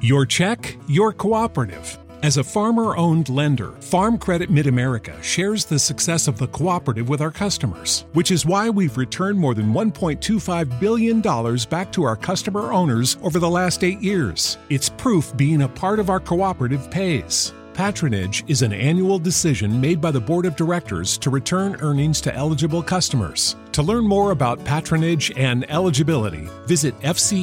Your check, your cooperative. As a farmer-owned lender, Farm Credit Mid-America shares the success of the cooperative with our customers, which is why we've returned more than $1.25 billion back to our customer owners over the last 8 years. It's proof being a part of our cooperative pays. Patronage is an annual decision made by the Board of Directors to return earnings to eligible customers. To learn more about patronage and eligibility, visit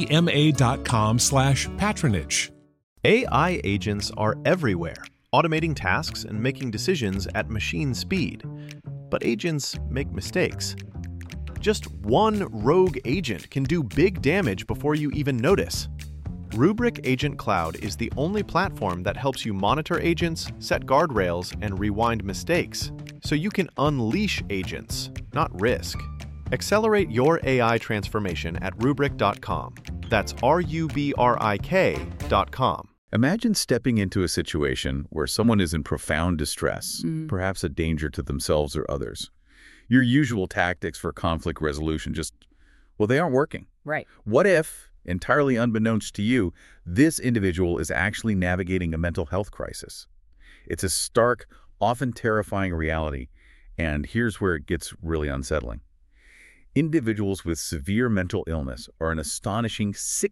fcma.com/patronage. AI agents are everywhere, automating tasks and making decisions at machine speed. But agents make mistakes. Just one rogue agent can do big damage before you even notice. Rubrik Agent Cloud is the only platform that helps you monitor agents, set guardrails, and rewind mistakes, so you can unleash agents, not risk. Accelerate your AI transformation at Rubrik.com. That's RUBRIK.com. Imagine stepping into a situation where someone is in profound distress, perhaps a danger to themselves or others. Your usual tactics for conflict resolution they aren't working. Right. What if, entirely unbeknownst to you, this individual is actually navigating a mental health crisis? It's a stark, often terrifying reality, and here's where it gets really unsettling. Individuals with severe mental illness are an astonishing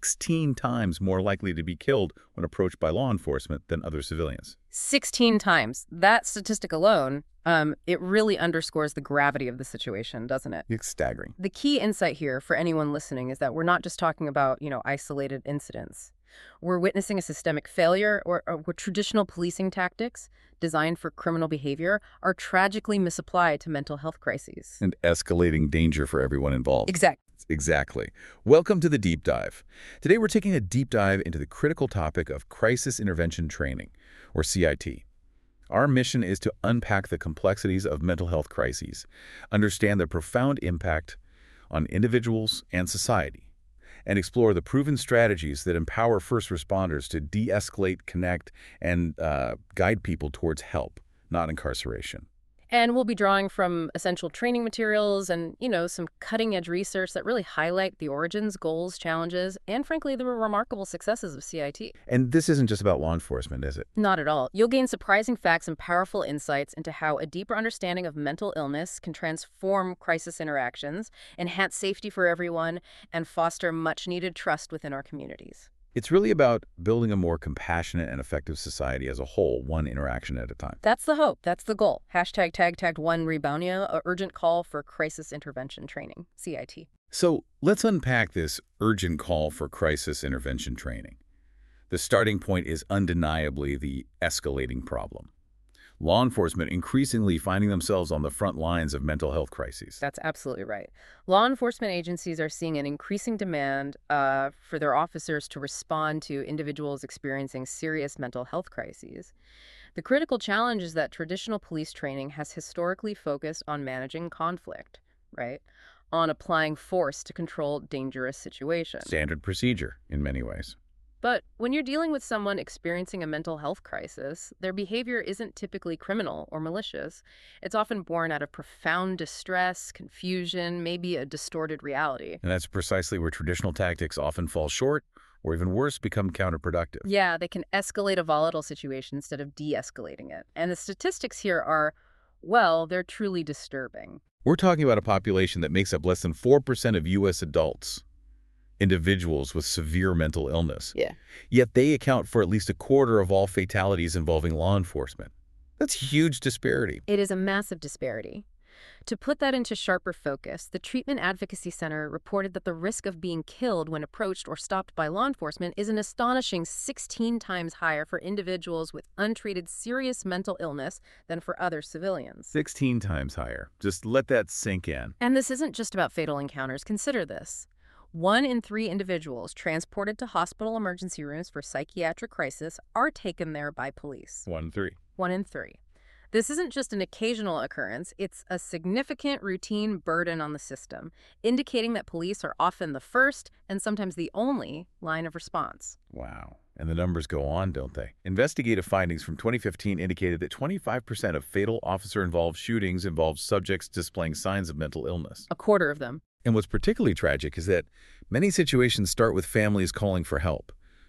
16 times more likely to be killed when approached by law enforcement than other civilians. 16 times. That statistic alone, it really underscores the gravity of the situation, doesn't it? It's staggering. The key insight here for anyone listening is that we're not just talking about, isolated incidents. We're witnessing a systemic failure where traditional policing tactics designed for criminal behavior are tragically misapplied to mental health crises. And escalating danger for everyone involved. Exactly. Welcome to the Deep Dive. Today we're taking a deep dive into the critical topic of Crisis Intervention Training, or CIT. Our mission is to unpack the complexities of mental health crises, understand their profound impact on individuals and society, and explore the proven strategies that empower first responders to de-escalate, connect, and guide people towards help, not incarceration. And we'll be drawing from essential training materials and, some cutting-edge research that really highlight the origins, goals, challenges, and frankly, the remarkable successes of CIT. And this isn't just about law enforcement, is it? Not at all. You'll gain surprising facts and powerful insights into how a deeper understanding of mental illness can transform crisis interactions, enhance safety for everyone, and foster much-needed trust within our communities. It's really about building a more compassionate and effective society as a whole, one interaction at a time. That's the hope. That's the goal. #TagTagged1Rebounia, a urgent call for crisis intervention training, CIT. So let's unpack this urgent call for crisis intervention training. The starting point is undeniably the escalating problem. Law enforcement increasingly finding themselves on the front lines of mental health crises. That's absolutely right. Law enforcement agencies are seeing an increasing demand for their officers to respond to individuals experiencing serious mental health crises. The critical challenge is that traditional police training has historically focused on managing conflict, right? On applying force to control dangerous situations. Standard procedure in many ways. But when you're dealing with someone experiencing a mental health crisis, their behavior isn't typically criminal or malicious. It's often born out of profound distress, confusion, maybe a distorted reality. And that's precisely where traditional tactics often fall short, or even worse, become counterproductive. Yeah, they can escalate a volatile situation instead of de-escalating it. And the statistics here are, they're truly disturbing. We're talking about a population that makes up less than 4% of U.S. adults. Individuals with severe mental illness. Yeah. Yet they account for at least a quarter of all fatalities involving law enforcement. That's huge disparity. It is a massive disparity. To put that into sharper focus, the Treatment Advocacy Center reported that the risk of being killed when approached or stopped by law enforcement is an astonishing 16 times higher for individuals with untreated serious mental illness than for other civilians. 16 times higher. Just let that sink in. And this isn't just about fatal encounters. Consider this. 1 in 3 individuals transported to hospital emergency rooms for psychiatric crisis are taken there by police. 1 in 3. 1 in 3. This isn't just an occasional occurrence, it's a significant routine burden on the system, indicating that police are often the first and sometimes the only line of response. Wow. And the numbers go on, don't they? Investigative findings from 2015 indicated that 25% of fatal officer-involved shootings involved subjects displaying signs of mental illness. A quarter of them. And what's particularly tragic is that many situations start with families calling for help,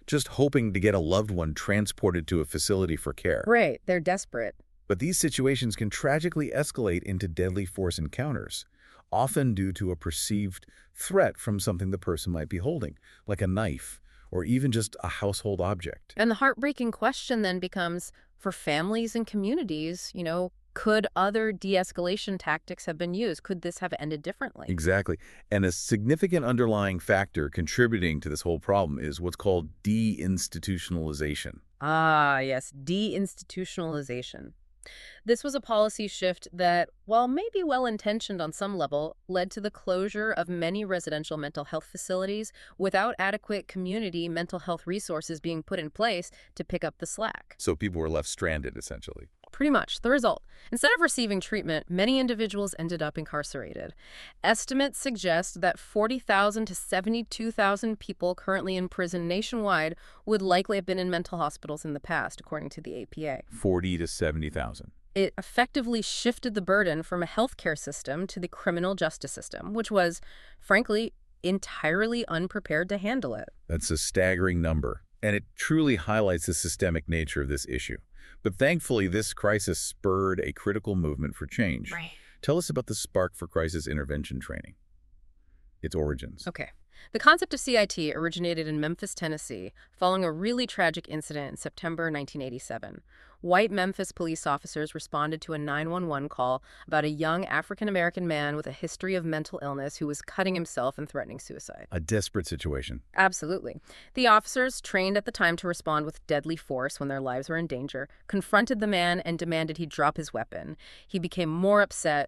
just hoping to get a loved one transported to a facility for care. Right, they're desperate. But these situations can tragically escalate into deadly force encounters, often due to a perceived threat from something the person might be holding, like a knife or even just a household object. And the heartbreaking question then becomes, for families and communities, could other de-escalation tactics have been used? Could this have ended differently? Exactly. And a significant underlying factor contributing to this whole problem is what's called deinstitutionalization. Ah, yes, deinstitutionalization. This was a policy shift that, while maybe well-intentioned on some level, led to the closure of many residential mental health facilities without adequate community mental health resources being put in place to pick up the slack. So people were left stranded, essentially. Pretty much. The result, instead of receiving treatment, many individuals ended up incarcerated. Estimates suggest that 40,000 to 72,000 people currently in prison nationwide would likely have been in mental hospitals in the past, according to the APA. 40 to 70,000. It effectively shifted the burden from a healthcare system to the criminal justice system, which was, frankly, entirely unprepared to handle it. That's a staggering number, and it truly highlights the systemic nature of this issue. But thankfully, this crisis spurred a critical movement for change. Right. Tell us about the Spark for Crisis Intervention Training, its origins. Okay. The concept of CIT originated in Memphis, Tennessee, following a really tragic incident in September 1987. White Memphis police officers responded to a 911 call about a young African-American man with a history of mental illness who was cutting himself and threatening suicide. A desperate situation. Absolutely. The officers, trained at the time to respond with deadly force when their lives were in danger, confronted the man and demanded he drop his weapon. He became more upset,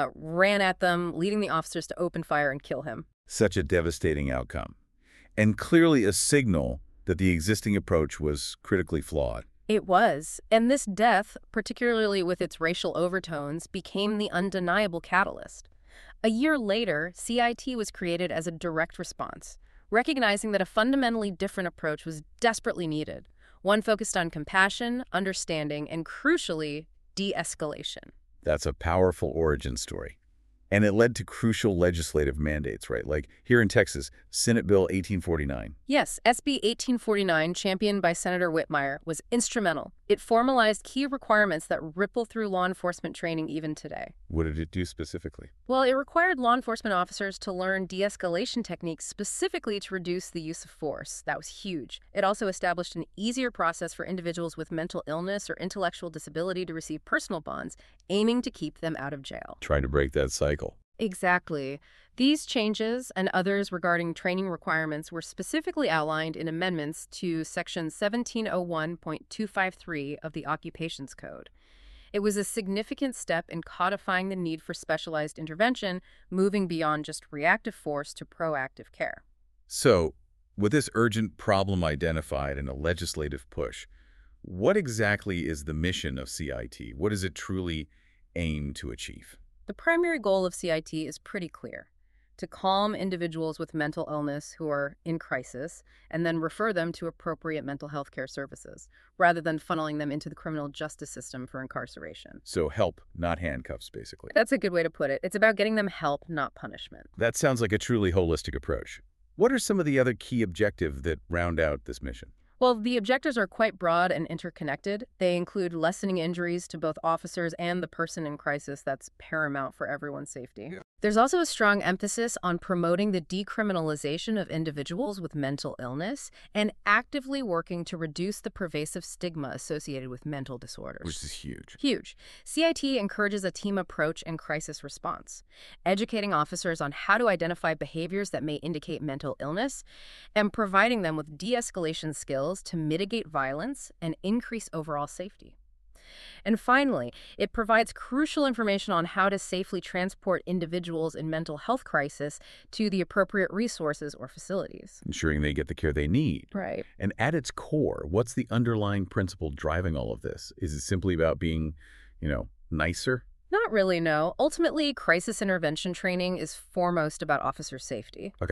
ran at them, leading the officers to open fire and kill him. Such a devastating outcome, and clearly a signal that the existing approach was critically flawed. It was, and this death, particularly with its racial overtones, became the undeniable catalyst. A year later, CIT was created as a direct response, recognizing that a fundamentally different approach was desperately needed, one focused on compassion, understanding, and crucially, de-escalation. That's a powerful origin story. And it led to crucial legislative mandates, right? Like here in Texas, Senate Bill 1849. Yes, SB 1849, championed by Senator Whitmire, was instrumental. It formalized key requirements that ripple through law enforcement training even today. What did it do specifically? Well, it required law enforcement officers to learn de-escalation techniques specifically to reduce the use of force. That was huge. It also established an easier process for individuals with mental illness or intellectual disability to receive personal bonds, aiming to keep them out of jail. Trying to break that cycle. Exactly. These changes and others regarding training requirements were specifically outlined in amendments to Section 1701.253 of the Occupations Code. It was a significant step in codifying the need for specialized intervention, moving beyond just reactive force to proactive care. So, with this urgent problem identified and a legislative push, what exactly is the mission of CIT? What does it truly aim to achieve? The primary goal of CIT is pretty clear: to calm individuals with mental illness who are in crisis and then refer them to appropriate mental health care services, rather than funneling them into the criminal justice system for incarceration. So help, not handcuffs, basically. That's a good way to put it. It's about getting them help, not punishment. That sounds like a truly holistic approach. What are some of the other key objectives that round out this mission? Well, the objectives are quite broad and interconnected. They include lessening injuries to both officers and the person in crisis. That's paramount for everyone's safety. Yeah. There's also a strong emphasis on promoting the decriminalization of individuals with mental illness and actively working to reduce the pervasive stigma associated with mental disorders. Which is huge. Huge. CIT encourages a team approach and crisis response, educating officers on how to identify behaviors that may indicate mental illness and providing them with de-escalation skills to mitigate violence and increase overall safety. And finally, it provides crucial information on how to safely transport individuals in mental health crisis to the appropriate resources or facilities. Ensuring they get the care they need. Right. And at its core, what's the underlying principle driving all of this? Is it simply about being, nicer? Not really, no. Ultimately, crisis intervention training is foremost about officer safety. Okay.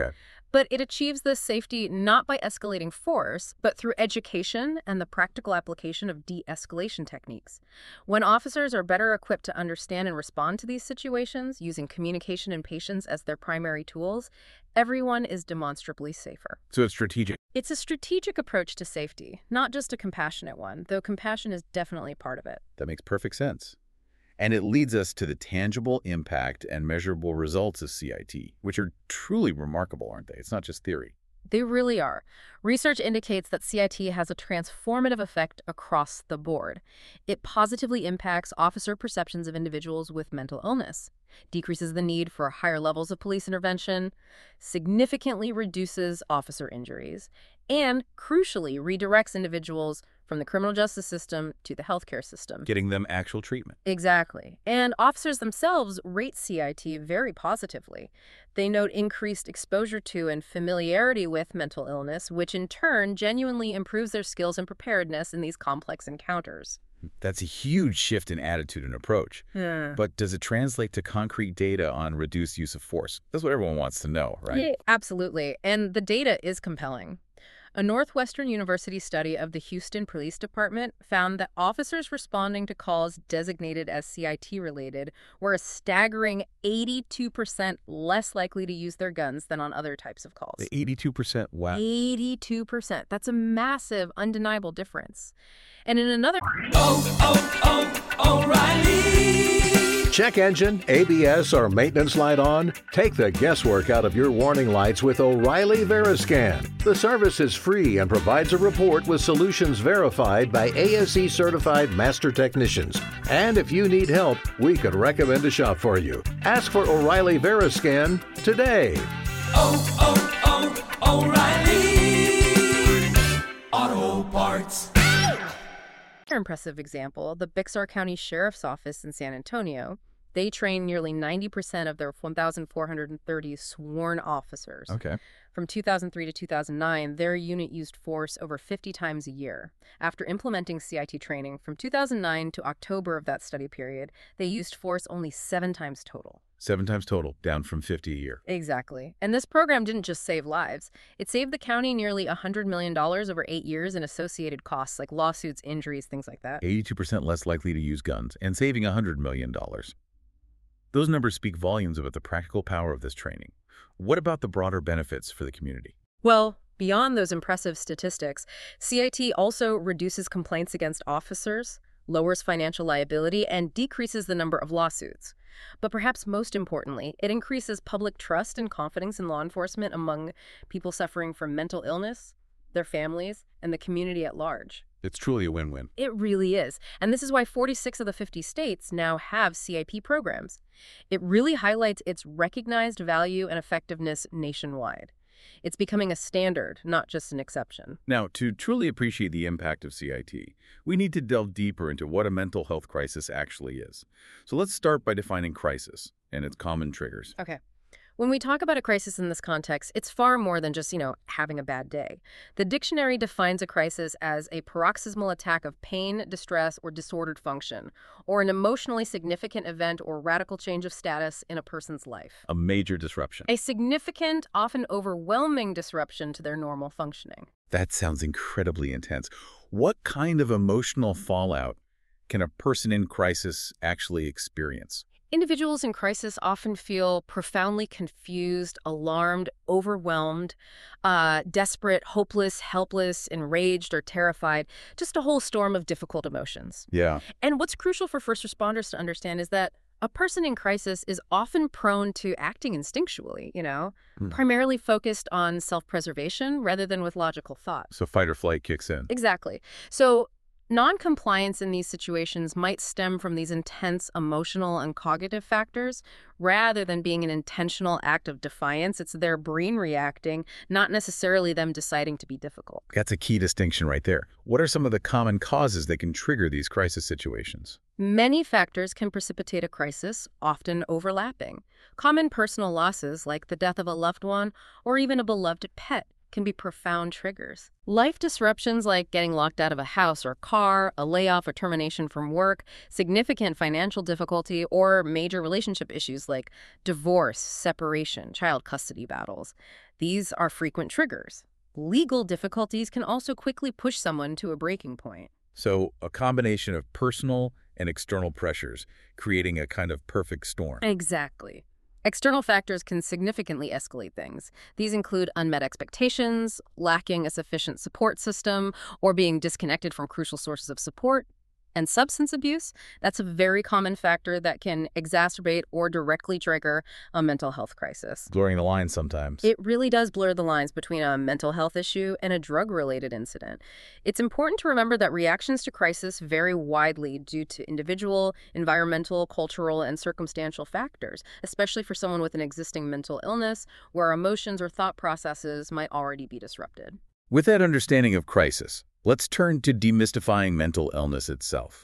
But it achieves this safety not by escalating force, but through education and the practical application of de-escalation techniques. When officers are better equipped to understand and respond to these situations, using communication and patience as their primary tools, everyone is demonstrably safer. So it's strategic. It's a strategic approach to safety, not just a compassionate one, though compassion is definitely part of it. That makes perfect sense. And it leads us to the tangible impact and measurable results of CIT, which are truly remarkable, aren't they? It's not just theory. They really are. Research indicates that CIT has a transformative effect across the board. It positively impacts officer perceptions of individuals with mental illness, decreases the need for higher levels of police intervention, significantly reduces officer injuries, and, crucially, redirects individuals from the criminal justice system to the healthcare system. Getting them actual treatment. Exactly. And officers themselves rate CIT very positively. They note increased exposure to and familiarity with mental illness, which in turn genuinely improves their skills and preparedness in these complex encounters. That's a huge shift in attitude and approach. But does it translate to concrete data on reduced use of force? That's what everyone wants to know, right? Yeah, absolutely. And the data is compelling. A Northwestern University study of the Houston Police Department found that officers responding to calls designated as CIT-related were a staggering 82% less likely to use their guns than on other types of calls. 82%? Wow. 82%. That's a massive, undeniable difference. And in another... O'Reilly! Check engine, ABS, or maintenance light on? Take the guesswork out of your warning lights with O'Reilly Veriscan. The service is free and provides a report with solutions verified by ASE-certified master technicians. And if you need help, we could recommend a shop for you. Ask for O'Reilly Veriscan today. O'Reilly Auto Parts. Impressive example, the Bixar County Sheriff's Office in San Antonio. They train nearly 90% of their 1,430 sworn officers. Okay. From 2003 to 2009, their unit used force over 50 times a year. After implementing CIT training from 2009 to October of that study period, they used force only 7 times total. 7 times total, down from 50 a year. Exactly. And this program didn't just save lives. It saved the county nearly $100 million over 8 years in associated costs like lawsuits, injuries, things like that. 82% less likely to use guns and saving $100 million. Those numbers speak volumes about the practical power of this training. What about the broader benefits for the community? Well, beyond those impressive statistics, CIT also reduces complaints against officers, lowers financial liability, and decreases the number of lawsuits. But perhaps most importantly, it increases public trust and confidence in law enforcement among people suffering from mental illness, their families, and the community at large. It's truly a win-win. It really is. And this is why 46 of the 50 states now have CIP programs. It really highlights its recognized value and effectiveness nationwide. It's becoming a standard, not just an exception. Now, to truly appreciate the impact of CIT, we need to delve deeper into what a mental health crisis actually is. So let's start by defining crisis and its common triggers. Okay. When we talk about a crisis in this context, it's far more than just, having a bad day. The dictionary defines a crisis as a paroxysmal attack of pain, distress, or disordered function, or an emotionally significant event or radical change of status in a person's life. A major disruption. A significant, often overwhelming disruption to their normal functioning. That sounds incredibly intense. What kind of emotional fallout can a person in crisis actually experience? Individuals in crisis often feel profoundly confused, alarmed, overwhelmed, desperate, hopeless, helpless, enraged, or terrified, just a whole storm of difficult emotions. Yeah. And what's crucial for first responders to understand is that a person in crisis is often prone to acting instinctually, primarily focused on self-preservation rather than with logical thought. So fight or flight kicks in. Exactly. So non-compliance in these situations might stem from these intense emotional and cognitive factors rather than being an intentional act of defiance. It's their brain reacting, not necessarily them deciding to be difficult. That's a key distinction right there. What are some of the common causes that can trigger these crisis situations? Many factors can precipitate a crisis, often overlapping. Common personal losses, like the death of a loved one or even a beloved pet, can be profound triggers. Life disruptions like getting locked out of a house or car, a layoff or termination from work, significant financial difficulty, or major relationship issues like divorce, separation, child custody battles. These are frequent triggers. Legal difficulties can also quickly push someone to a breaking point. So a combination of personal and external pressures, creating a kind of perfect storm. Exactly. External factors can significantly escalate things. These include unmet expectations, lacking a sufficient support system, or being disconnected from crucial sources of support. And substance abuse, that's a very common factor that can exacerbate or directly trigger a mental health crisis. Blurring the lines sometimes. It really does blur the lines between a mental health issue and a drug-related incident. It's important to remember that reactions to crisis vary widely due to individual, environmental, cultural, and circumstantial factors, especially for someone with an existing mental illness where emotions or thought processes might already be disrupted. With that understanding of crisis, let's turn to demystifying mental illness itself.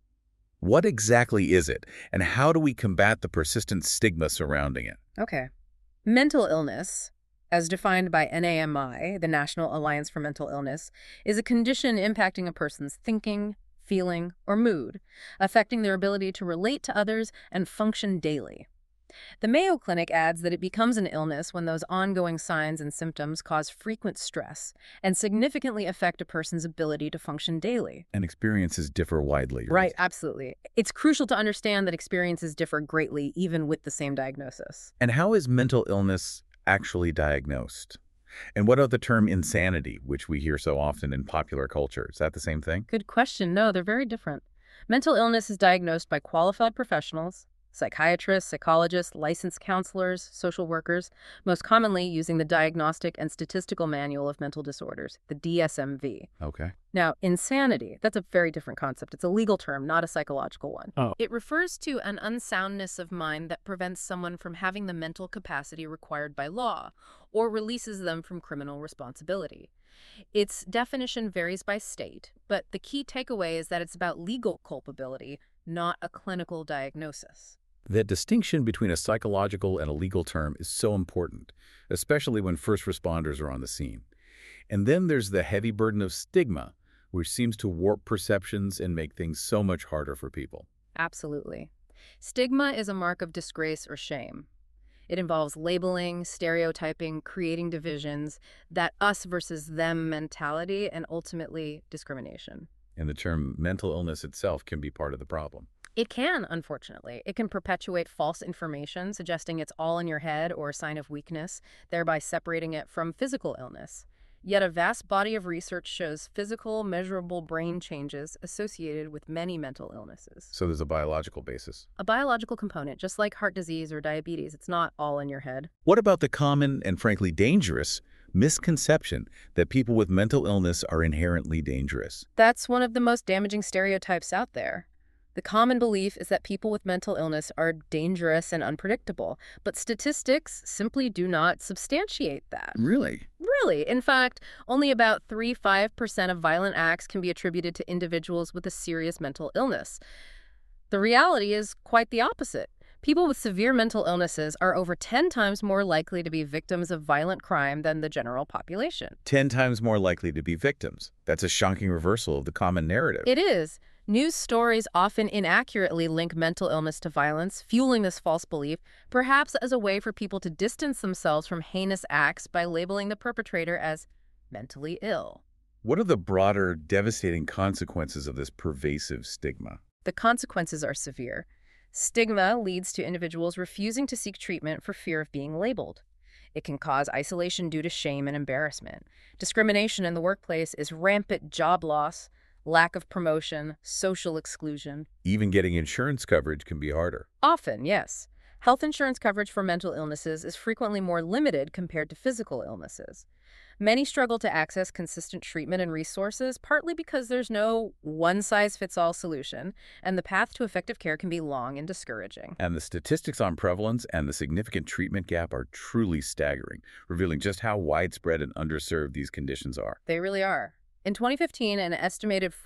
What exactly is it, and how do we combat the persistent stigma surrounding it? Okay. Mental illness, as defined by NAMI, the National Alliance for Mental Illness, is a condition impacting a person's thinking, feeling, or mood, affecting their ability to relate to others and function daily. The Mayo Clinic adds that it becomes an illness when those ongoing signs and symptoms cause frequent stress and significantly affect a person's ability to function daily. And experiences differ widely. Right, absolutely. It's crucial to understand that experiences differ greatly even with the same diagnosis. And how is mental illness actually diagnosed? And what about the term insanity, which we hear so often in popular culture? Is that the same thing? Good question. No, they're very different. Mental illness is diagnosed by qualified professionals, psychiatrists, psychologists, licensed counselors, social workers, most commonly using the Diagnostic and Statistical Manual of Mental Disorders, the DSM-V. Okay. Now, insanity, that's a very different concept. It's a legal term, not a psychological one. Oh. It refers to an unsoundness of mind that prevents someone from having the mental capacity required by law or releases them from criminal responsibility. Its definition varies by state, but the key takeaway is that it's about legal culpability, not a clinical diagnosis. That distinction between a psychological and a legal term is so important, especially when first responders are on the scene. And then there's the heavy burden of stigma, which seems to warp perceptions and make things so much harder for people. Absolutely. Stigma is a mark of disgrace or shame. It involves labeling, stereotyping, creating divisions, that us versus them mentality, and ultimately discrimination. And the term mental illness itself can be part of the problem. It can, unfortunately. It can perpetuate false information, suggesting it's all in your head or a sign of weakness, thereby separating it from physical illness. Yet a vast body of research shows physical, measurable brain changes associated with many mental illnesses. So there's a biological basis. A biological component, just like heart disease or diabetes. It's not all in your head. What about the common and frankly dangerous misconception that people with mental illness are inherently dangerous? That's one of the most damaging stereotypes out there. The common belief is that people with mental illness are dangerous and unpredictable, but statistics simply do not substantiate that. Really? Really. In fact, only about 3–5% of violent acts can be attributed to individuals with a serious mental illness. The reality is quite the opposite. People with severe mental illnesses are over 10 times more likely to be victims of violent crime than the general population. 10 times more likely to be victims. That's a shocking reversal of the common narrative. It is. News stories often inaccurately link mental illness to violence, fueling this false belief, perhaps as a way for people to distance themselves from heinous acts by labeling the perpetrator as mentally ill. What are the broader, devastating consequences of this pervasive stigma? The consequences are severe. Stigma leads to individuals refusing to seek treatment for fear of being labeled. It can cause isolation due to shame and embarrassment. Discrimination in the workplace is rampant job loss, lack of promotion, social exclusion. Even getting insurance coverage can be harder. Often, yes. Health insurance coverage for mental illnesses is frequently more limited compared to physical illnesses. Many struggle to access consistent treatment and resources, partly because there's no one-size-fits-all solution, and the path to effective care can be long and discouraging. And the statistics on prevalence and the significant treatment gap are truly staggering, revealing just how widespread and underserved these conditions are. They really are. In 2015, an estimated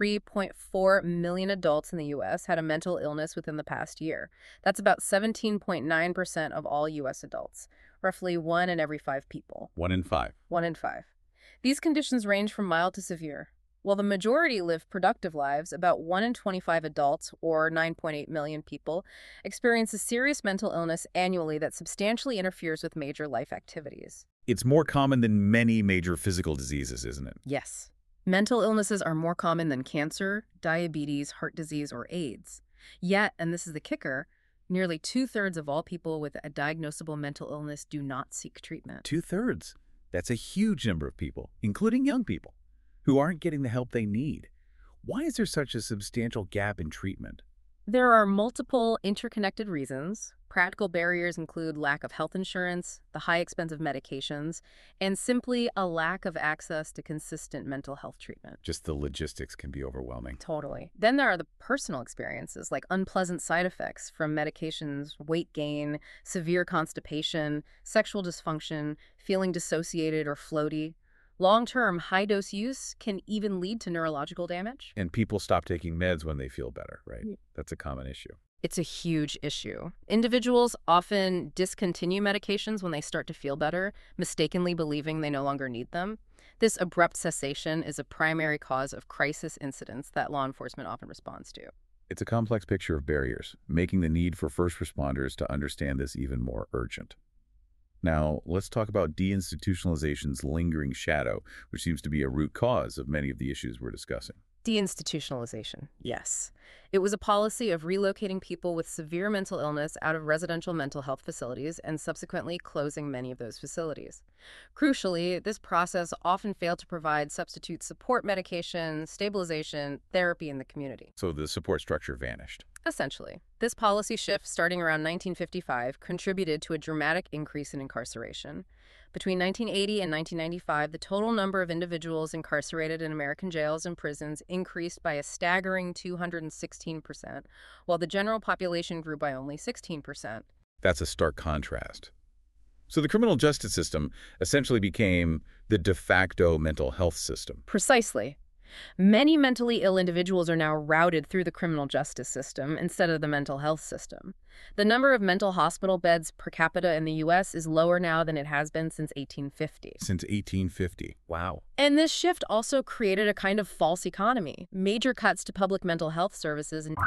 43.4 million adults in the U.S. had a mental illness within the past year. That's about 17.9% of all U.S. adults, roughly 1 in every 5 people. 1 in 5. 1 in 5. These conditions range from mild to severe. While the majority live productive lives, about 1 in 25 adults, or 9.8 million people, experience a serious mental illness annually that substantially interferes with major life activities. It's more common than many major physical diseases, isn't it? Yes. Mental illnesses are more common than cancer, diabetes, heart disease, or AIDS. Yet, and this is the kicker, nearly 2/3 of all people with a diagnosable mental illness do not seek treatment. 2/3. That's a huge number of people, including young people, who aren't getting the help they need. Why is there such a substantial gap in treatment? There are multiple interconnected reasons. Practical barriers include lack of health insurance, the high expense of medications, and simply a lack of access to consistent mental health treatment. Just the logistics can be overwhelming. Totally. Then there are the personal experiences, like unpleasant side effects from medications, weight gain, severe constipation, sexual dysfunction, feeling dissociated or floaty. Long-term, high-dose use can even lead to neurological damage. And people stop taking meds when they feel better, right? That's a common issue. It's a huge issue. Individuals often discontinue medications when they start to feel better, mistakenly believing they no longer need them. This abrupt cessation is a primary cause of crisis incidents that law enforcement often responds to. It's a complex picture of barriers, making the need for first responders to understand this even more urgent. Now, let's talk about deinstitutionalization's lingering shadow, which seems to be a root cause of many of the issues we're discussing. Deinstitutionalization, yes. It was a policy of relocating people with severe mental illness out of residential mental health facilities and subsequently closing many of those facilities. Crucially, this process often failed to provide substitute support medication, stabilization, therapy in the community. So the support structure vanished. Essentially, this policy shift starting around 1955 contributed to a dramatic increase in incarceration. Between 1980 and 1995, the total number of individuals incarcerated in American jails and prisons increased by a staggering 216%, while the general population grew by only 16%. That's a stark contrast. So the criminal justice system essentially became the de facto mental health system. Precisely. Many mentally ill individuals are now routed through the criminal justice system instead of the mental health system. The number of mental hospital beds per capita in the U.S. is lower now than it has been since 1850. Since 1850. Wow. And this shift also created a kind of false economy. Major cuts to public mental health services and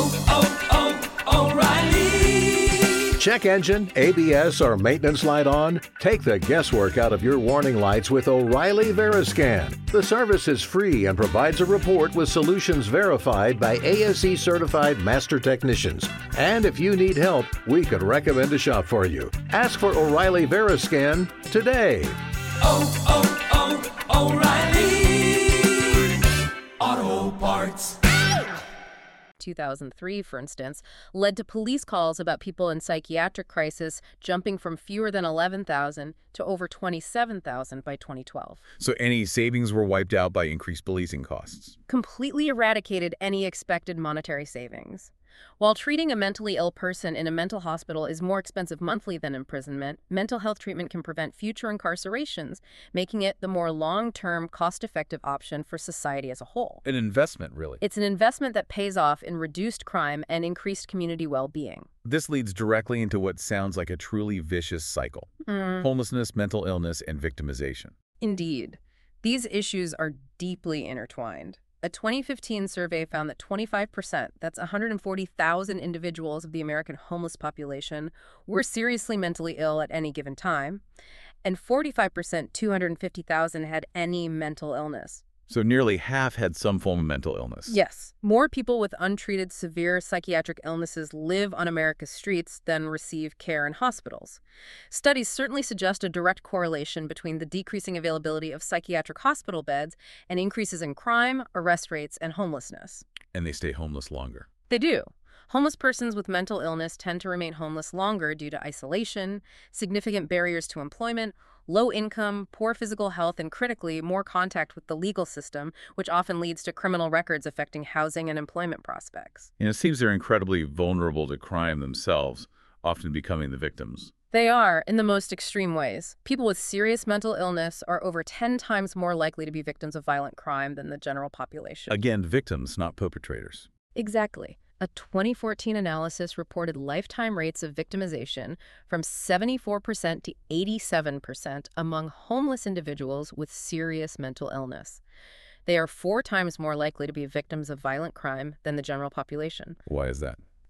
O'Reilly. Check engine, ABS, or maintenance light on? Take the guesswork out of your warning lights with O'Reilly Veriscan. The service is free and provides a report with solutions verified by ASE certified master technicians. And if you need help, we could recommend a shop for you. Ask for O'Reilly Veriscan today. O'Reilly Auto Parts. 2003, for instance, led to police calls about people in psychiatric crisis jumping from fewer than 11,000 to over 27,000 by 2012. So any savings were wiped out by increased policing costs. Completely eradicated any expected monetary savings. While treating a mentally ill person in a mental hospital is more expensive monthly than imprisonment, mental health treatment can prevent future incarcerations, making it the more long-term, cost-effective option for society as a whole. An investment, really. It's an investment that pays off in reduced crime and increased community well-being. This leads directly into what sounds like a truly vicious cycle. Homelessness, mental illness, and victimization. Indeed. These issues are deeply intertwined. A 2015 survey found that 25%, that's 140,000 individuals of the American homeless population, were seriously mentally ill at any given time, and 45%, 250,000, had any mental illness. So nearly half had some form of mental illness. Yes. More people with untreated severe psychiatric illnesses live on America's streets than receive care in hospitals. Studies certainly suggest a direct correlation between the decreasing availability of psychiatric hospital beds and increases in crime, arrest rates, and homelessness. And they stay homeless longer. They do. Homeless persons with mental illness tend to remain homeless longer due to isolation, significant barriers to employment, low income, poor physical health, and critically, more contact with the legal system, which often leads to criminal records affecting housing and employment prospects. And it seems they're incredibly vulnerable to crime themselves, often becoming the victims. They are, in the most extreme ways. People with serious mental illness are over 10 times more likely to be victims of violent crime than the general population. Again, victims, not perpetrators. Exactly. A 2014 analysis reported lifetime rates of victimization from 74% to 87% among homeless individuals with serious mental illness. They are 4 times more likely to be victims of violent crime than the general population. Why is that?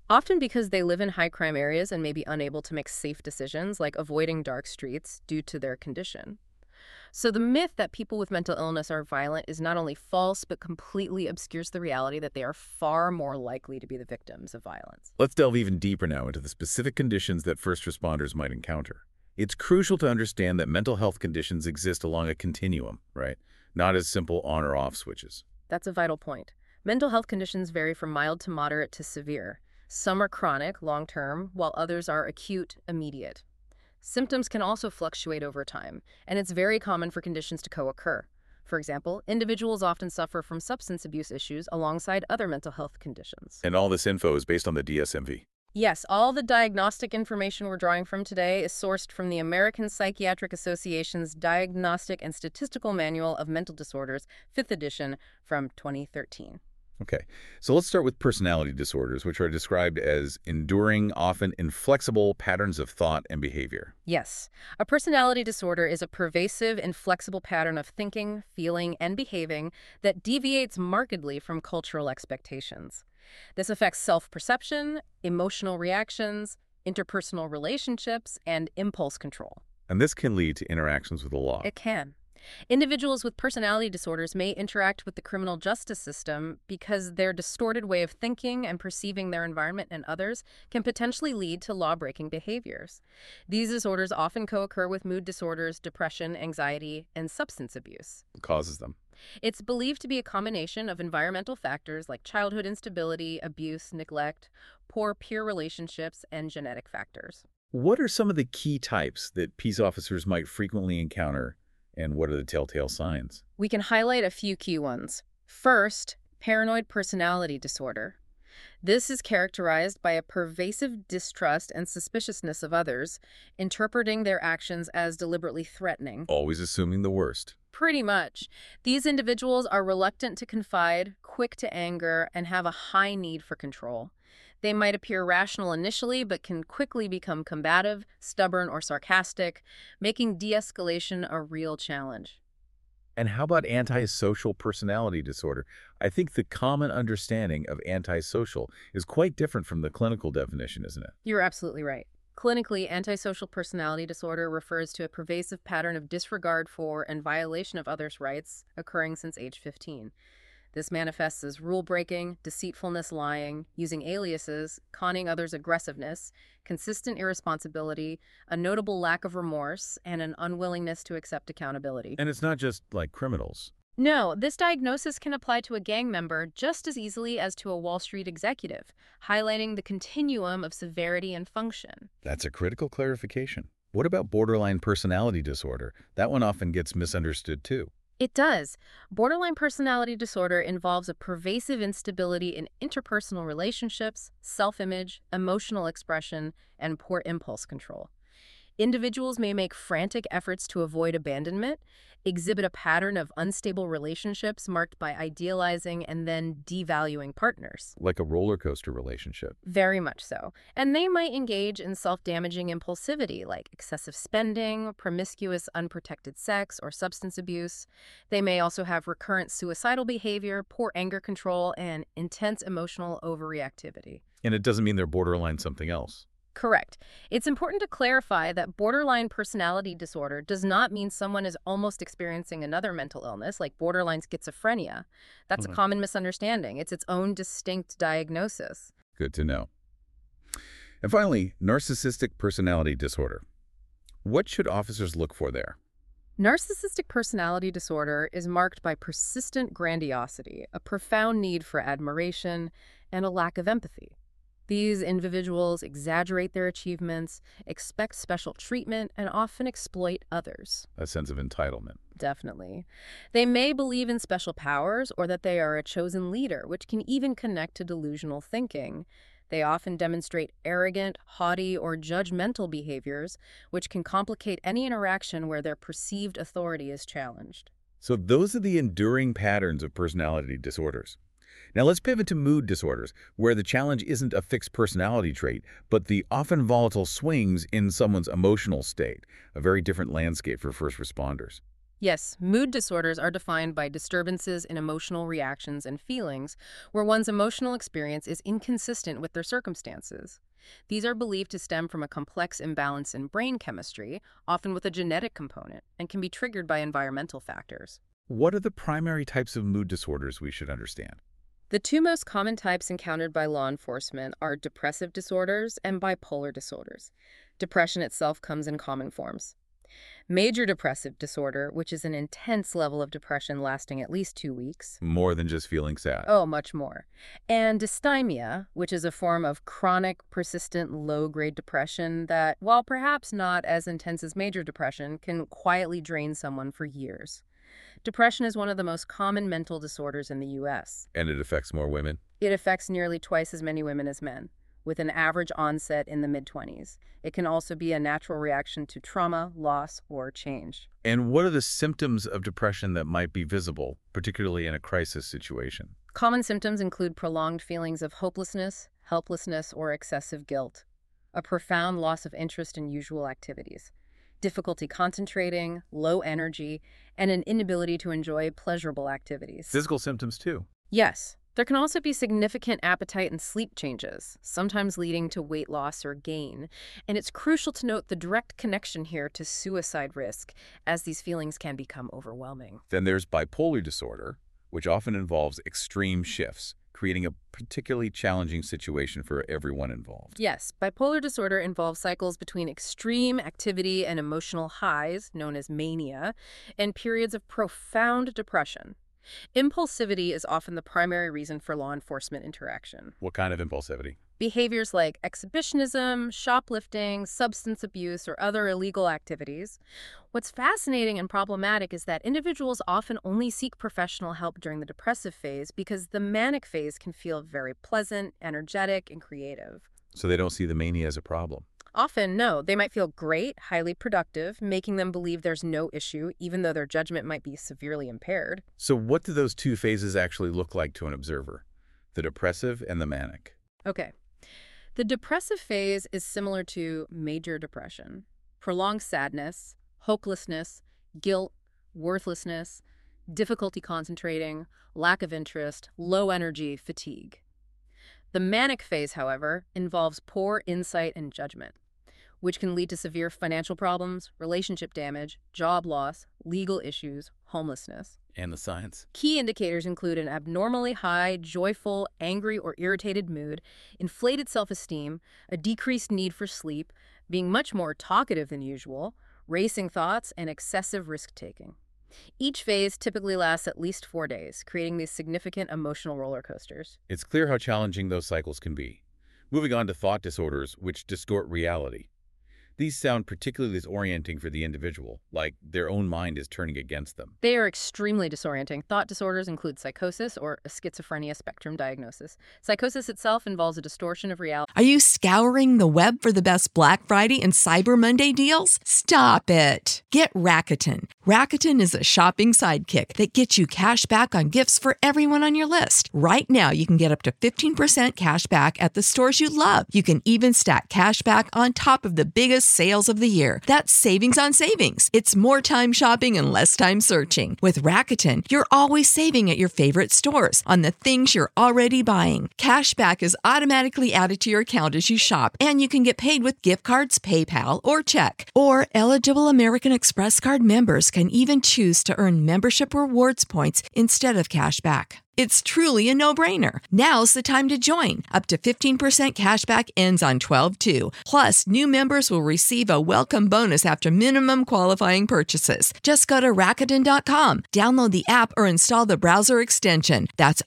often because they live in high crime areas and may be unable to make safe decisions like avoiding dark streets due to their condition. So the myth that people with mental illness are violent is not only false, but completely obscures the reality that they are far more likely to be the victims of violence. Let's delve even deeper now into the specific conditions that first responders might encounter. It's crucial to understand that mental health conditions exist along a continuum, right? Not as simple on or off switches. That's a vital point. Mental health conditions vary from mild to moderate to severe. Some are chronic, long-term, while others are acute, immediate. Symptoms can also fluctuate over time, and it's very common for conditions to co-occur. For example, individuals often suffer from substance abuse issues alongside other mental health conditions. And all this info is based on the DSMV. Yes, all the diagnostic information we're drawing from today is sourced from the American Psychiatric Association's Diagnostic and Statistical Manual of Mental Disorders, 5th edition, from 2013. Okay, so let's start with personality disorders, which are described as enduring, often inflexible patterns of thought and behavior. Yes, a personality disorder is a pervasive, inflexible pattern of thinking, feeling, and behaving that deviates markedly from cultural expectations. This affects self-perception, emotional reactions, interpersonal relationships, and impulse control. And this can lead to interactions with the law. It can. Individuals with personality disorders may interact with the criminal justice system because their distorted way of thinking and perceiving their environment and others can potentially lead to law-breaking behaviors. These disorders often co-occur with mood disorders, depression, anxiety, and substance abuse. Causes them. It's believed to be a combination of environmental factors like childhood instability, abuse, neglect, poor peer relationships, and genetic factors. What are some of the key types that peace officers might frequently encounter, and what are the telltale signs? We can highlight a few key ones. First, paranoid personality disorder. This is characterized by a pervasive distrust and suspiciousness of others, interpreting their actions as deliberately threatening. Always assuming the worst. Pretty much. These individuals are reluctant to confide, quick to anger, and have a high need for control. They might appear rational initially, but can quickly become combative, stubborn, or sarcastic, making de-escalation a real challenge. And how about antisocial personality disorder? I think the common understanding of antisocial is quite different from the clinical definition, isn't it? You're absolutely right. Clinically, antisocial personality disorder refers to a pervasive pattern of disregard for and violation of others' rights occurring since age 15. This manifests as rule-breaking, deceitfulness, lying, using aliases, conning others' aggressiveness, consistent irresponsibility, a notable lack of remorse, and an unwillingness to accept accountability. And it's not just like criminals. No, this diagnosis can apply to a gang member just as easily as to a Wall Street executive, highlighting the continuum of severity and function. That's a critical clarification. What about borderline personality disorder? That one often gets misunderstood too. It does. Borderline personality disorder involves a pervasive instability in interpersonal relationships, self-image, emotional expression, and poor impulse control. Individuals may make frantic efforts to avoid abandonment, exhibit a pattern of unstable relationships marked by idealizing and then devaluing partners. Like a roller coaster relationship. Very much so. And they might engage in self-damaging impulsivity like excessive spending, promiscuous unprotected sex, or substance abuse. They may also have recurrent suicidal behavior, poor anger control, and intense emotional overreactivity. And it doesn't mean they're borderline something else. Correct. It's important to clarify that borderline personality disorder does not mean someone is almost experiencing another mental illness, like borderline schizophrenia. That's a common misunderstanding. It's its own distinct diagnosis. Good to know. And finally, narcissistic personality disorder. What should officers look for there? Narcissistic personality disorder is marked by persistent grandiosity, a profound need for admiration, and a lack of empathy. These individuals exaggerate their achievements, expect special treatment, and often exploit others. A sense of entitlement. Definitely. They may believe in special powers or that they are a chosen leader, which can even connect to delusional thinking. They often demonstrate arrogant, haughty, or judgmental behaviors, which can complicate any interaction where their perceived authority is challenged. So those are the enduring patterns of personality disorders. Now let's pivot to mood disorders, where the challenge isn't a fixed personality trait, but the often volatile swings in someone's emotional state, a very different landscape for first responders. Yes, mood disorders are defined by disturbances in emotional reactions and feelings, where one's emotional experience is inconsistent with their circumstances. These are believed to stem from a complex imbalance in brain chemistry, often with a genetic component, and can be triggered by environmental factors. What are the primary types of mood disorders we should understand? The two most common types encountered by law enforcement are depressive disorders and bipolar disorders. Depression itself comes in common forms. Major depressive disorder, which is an intense level of depression lasting at least 2 weeks. More than just feeling sad. Oh, much more. And dysthymia, which is a form of chronic, persistent, low-grade depression that, while perhaps not as intense as major depression, can quietly drain someone for years. Depression is one of the most common mental disorders in the U.S. And it affects more women? It affects nearly twice as many women as men, with an average onset in the mid-20s. It can also be a natural reaction to trauma, loss, or change. And what are the symptoms of depression that might be visible, particularly in a crisis situation? Common symptoms include prolonged feelings of hopelessness, helplessness, or excessive guilt, a profound loss of interest in usual activities, difficulty concentrating, low energy, and an inability to enjoy pleasurable activities. Physical symptoms too? Yes. There can also be significant appetite and sleep changes, sometimes leading to weight loss or gain. And it's crucial to note the direct connection here to suicide risk, as these feelings can become overwhelming. Then there's bipolar disorder, which often involves extreme shifts, creating a particularly challenging situation for everyone involved. Yes, bipolar disorder involves cycles between extreme activity and emotional highs, known as mania, and periods of profound depression. Impulsivity is often the primary reason for law enforcement interaction. What kind of impulsivity? Behaviors like exhibitionism, shoplifting, substance abuse, or other illegal activities. What's fascinating and problematic is that individuals often only seek professional help during the depressive phase because the manic phase can feel very pleasant, energetic, and creative. So they don't see the mania as a problem. Often, no. They might feel great, highly productive, making them believe there's no issue, even though their judgment might be severely impaired. So what do those two phases actually look like to an observer? The depressive and the manic. Okay. The depressive phase is similar to major depression. Prolonged sadness, hopelessness, guilt, worthlessness, difficulty concentrating, lack of interest, low energy, fatigue. The manic phase, however, involves poor insight and judgment, which can lead to severe financial problems, relationship damage, job loss, legal issues, homelessness. And the science? Key indicators include an abnormally high, joyful, angry, or irritated mood, inflated self-esteem, a decreased need for sleep, being much more talkative than usual, racing thoughts, and excessive risk-taking. Each phase typically lasts at least 4 days, creating these significant emotional roller coasters. It's clear how challenging those cycles can be. Moving on to thought disorders, which distort reality. These sound particularly disorienting for the individual, like their own mind is turning against them. They are extremely disorienting. Thought disorders include psychosis or a schizophrenia spectrum diagnosis. Psychosis itself involves a distortion of reality. Are you scouring the web for the best Black Friday and Cyber Monday deals? Stop it. Get Rakuten. Rakuten is a shopping sidekick that gets you cash back on gifts for everyone on your list. Right now, you can get up to 15% cash back at the stores you love. You can even stack cash back on top of the biggest sales of the year. That's savings on savings. It's more time shopping and less time searching. With Rakuten, you're always saving at your favorite stores on the things you're already buying. Cashback is automatically added to your account as you shop, and you can get paid with gift cards, PayPal, or check. Or eligible American Express card members can even choose to earn membership rewards points instead of cash back. It's truly a no-brainer. Now's the time to join. Up to 15% cash back ends on 12/2. Plus, new members will receive a welcome bonus after minimum qualifying purchases. Just go to Rakuten.com, download the app, or install the browser extension. That's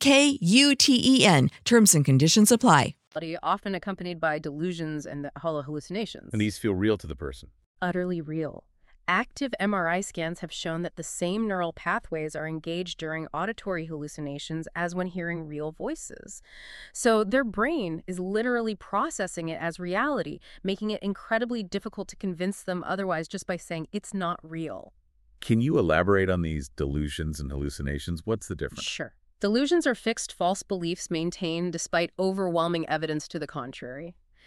Rakuten. Terms and conditions apply. Often accompanied by delusions and hallucinations. And these feel real to the person. Utterly real. Active MRI scans have shown that the same neural pathways are engaged during auditory hallucinations as when hearing real voices. So their brain is literally processing it as reality, making it incredibly difficult to convince them otherwise just by saying it's not real. Can you elaborate on these delusions and hallucinations? What's the difference? Sure. Delusions are fixed false beliefs maintained despite overwhelming evidence to the contrary.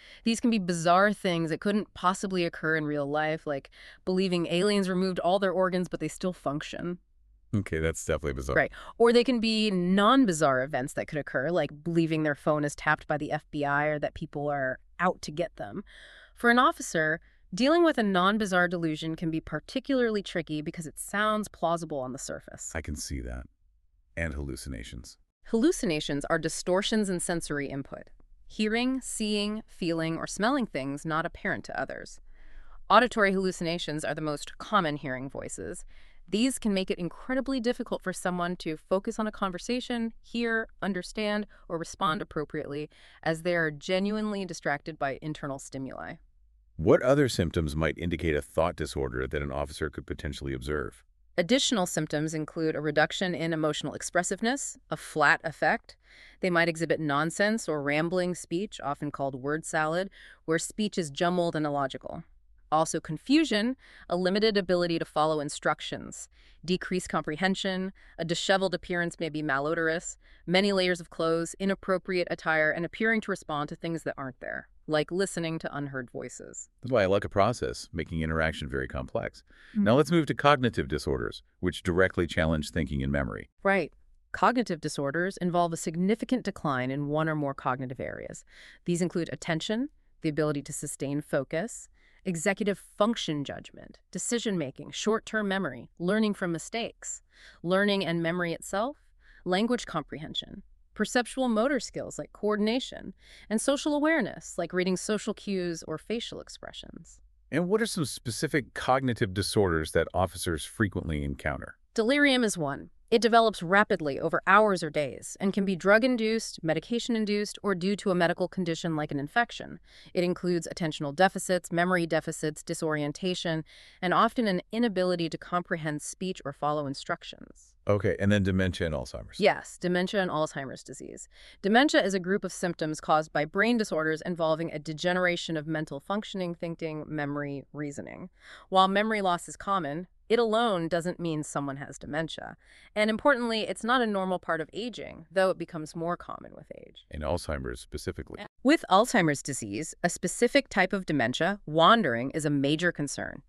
These can be bizarre things that couldn't possibly occur in real life, like believing aliens removed all their organs but they still function. Okay, that's definitely bizarre. Right. Or they can be non-bizarre events that could occur, like believing their phone is tapped by the FBI or that people are out to get them. For an officer, dealing with a non-bizarre delusion can be particularly tricky because it sounds plausible on the surface. I can see that. And hallucinations. Hallucinations are distortions in sensory input. Hearing, seeing, feeling, or smelling things not apparent to others. Auditory hallucinations are the most common hearing voices. These can make it incredibly difficult for someone to focus on a conversation, hear, understand, or respond appropriately, as they are genuinely distracted by internal stimuli. What other symptoms might indicate a thought disorder that an officer could potentially observe? Additional symptoms include a reduction in emotional expressiveness, a flat affect. They might exhibit nonsense or rambling speech, often called word salad, where speech is jumbled and illogical. Also confusion, a limited ability to follow instructions, decreased comprehension, a disheveled appearance may be malodorous, many layers of clothes, inappropriate attire, and appearing to respond to things that aren't there, like listening to unheard voices. That's why I like a process, making interaction very complex. Now let's move to cognitive disorders, which directly challenge thinking and memory. Right. Cognitive disorders involve a significant decline in one or more cognitive areas. These include attention, the ability to sustain focus, executive function judgment, decision-making, short-term memory, learning from mistakes, learning and memory itself, language comprehension, perceptual motor skills like coordination, and social awareness like reading social cues or facial expressions. And what are some specific cognitive disorders that officers frequently encounter? Delirium is one. It develops rapidly over hours or days and can be drug-induced, medication-induced, or due to a medical condition like an infection. It includes attentional deficits, memory deficits, disorientation, and often an inability to comprehend speech or follow instructions. Okay, and then dementia and Alzheimer's. Yes, dementia and Alzheimer's disease. Dementia is a group of symptoms caused by brain disorders involving a degeneration of mental functioning, thinking, memory, reasoning. While memory loss is common, it alone doesn't mean someone has dementia. And importantly, it's not a normal part of aging, though it becomes more common with age. And Alzheimer's specifically. With Alzheimer's disease, a specific type of dementia, wandering, is a major concern.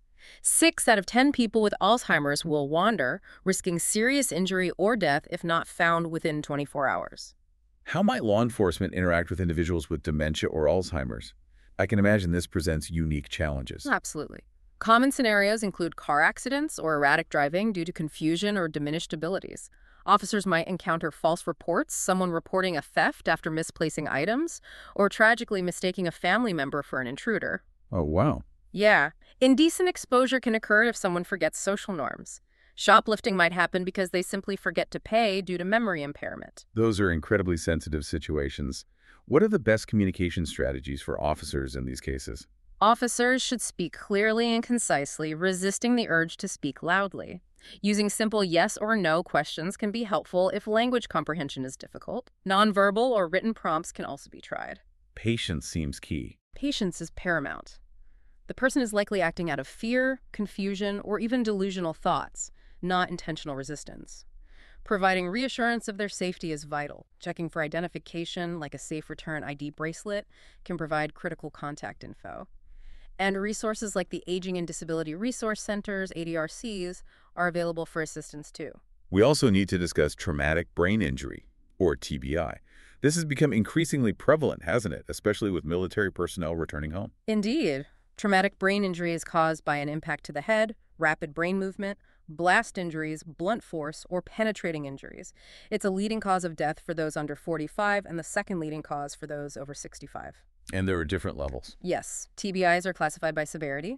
6 out of 10 people with Alzheimer's will wander, risking serious injury or death if not found within 24 hours. How might law enforcement interact with individuals with dementia or Alzheimer's? I can imagine this presents unique challenges. Absolutely. Common scenarios include car accidents or erratic driving due to confusion or diminished abilities. Officers might encounter false reports, someone reporting a theft after misplacing items, or tragically mistaking a family member for an intruder. Oh, wow. Yeah. Indecent exposure can occur if someone forgets social norms. Shoplifting might happen because they simply forget to pay due to memory impairment. Those are incredibly sensitive situations. What are the best communication strategies for officers in these cases? Officers should speak clearly and concisely, resisting the urge to speak loudly. Using simple yes or no questions can be helpful if language comprehension is difficult. Nonverbal or written prompts can also be tried. Patience seems key. Patience is paramount. The person is likely acting out of fear, confusion, or even delusional thoughts, not intentional resistance. Providing reassurance of their safety is vital. Checking for identification, like a safe return ID bracelet, can provide critical contact info. And resources like the Aging and Disability Resource Centers, ADRCs, are available for assistance too. We also need to discuss traumatic brain injury, or TBI. This has become increasingly prevalent, hasn't it, especially with military personnel returning home? Indeed. Traumatic brain injury is caused by an impact to the head, rapid brain movement, blast injuries, blunt force, or penetrating injuries. It's a leading cause of death for those under 45 and the second leading cause for those over 65. And there are different levels. Yes, TBIs are classified by severity.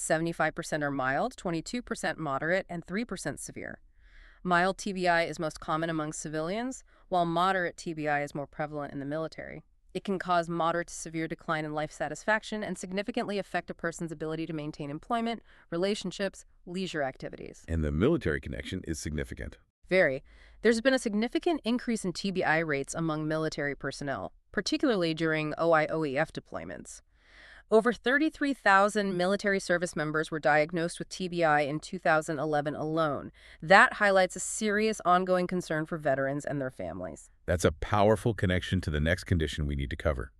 75% are mild, 22% moderate, and 3% severe. Mild TBI is most common among civilians, while moderate TBI is more prevalent in the military. It can cause moderate to severe decline in life satisfaction and significantly affect a person's ability to maintain employment, relationships, leisure activities. And the military connection is significant. Very. There's been a significant increase in TBI rates among military personnel, particularly during OIOEF deployments. Over 33,000 military service members were diagnosed with TBI in 2011 alone. That highlights a serious ongoing concern for veterans and their families. That's a powerful connection to the next condition we need to cover: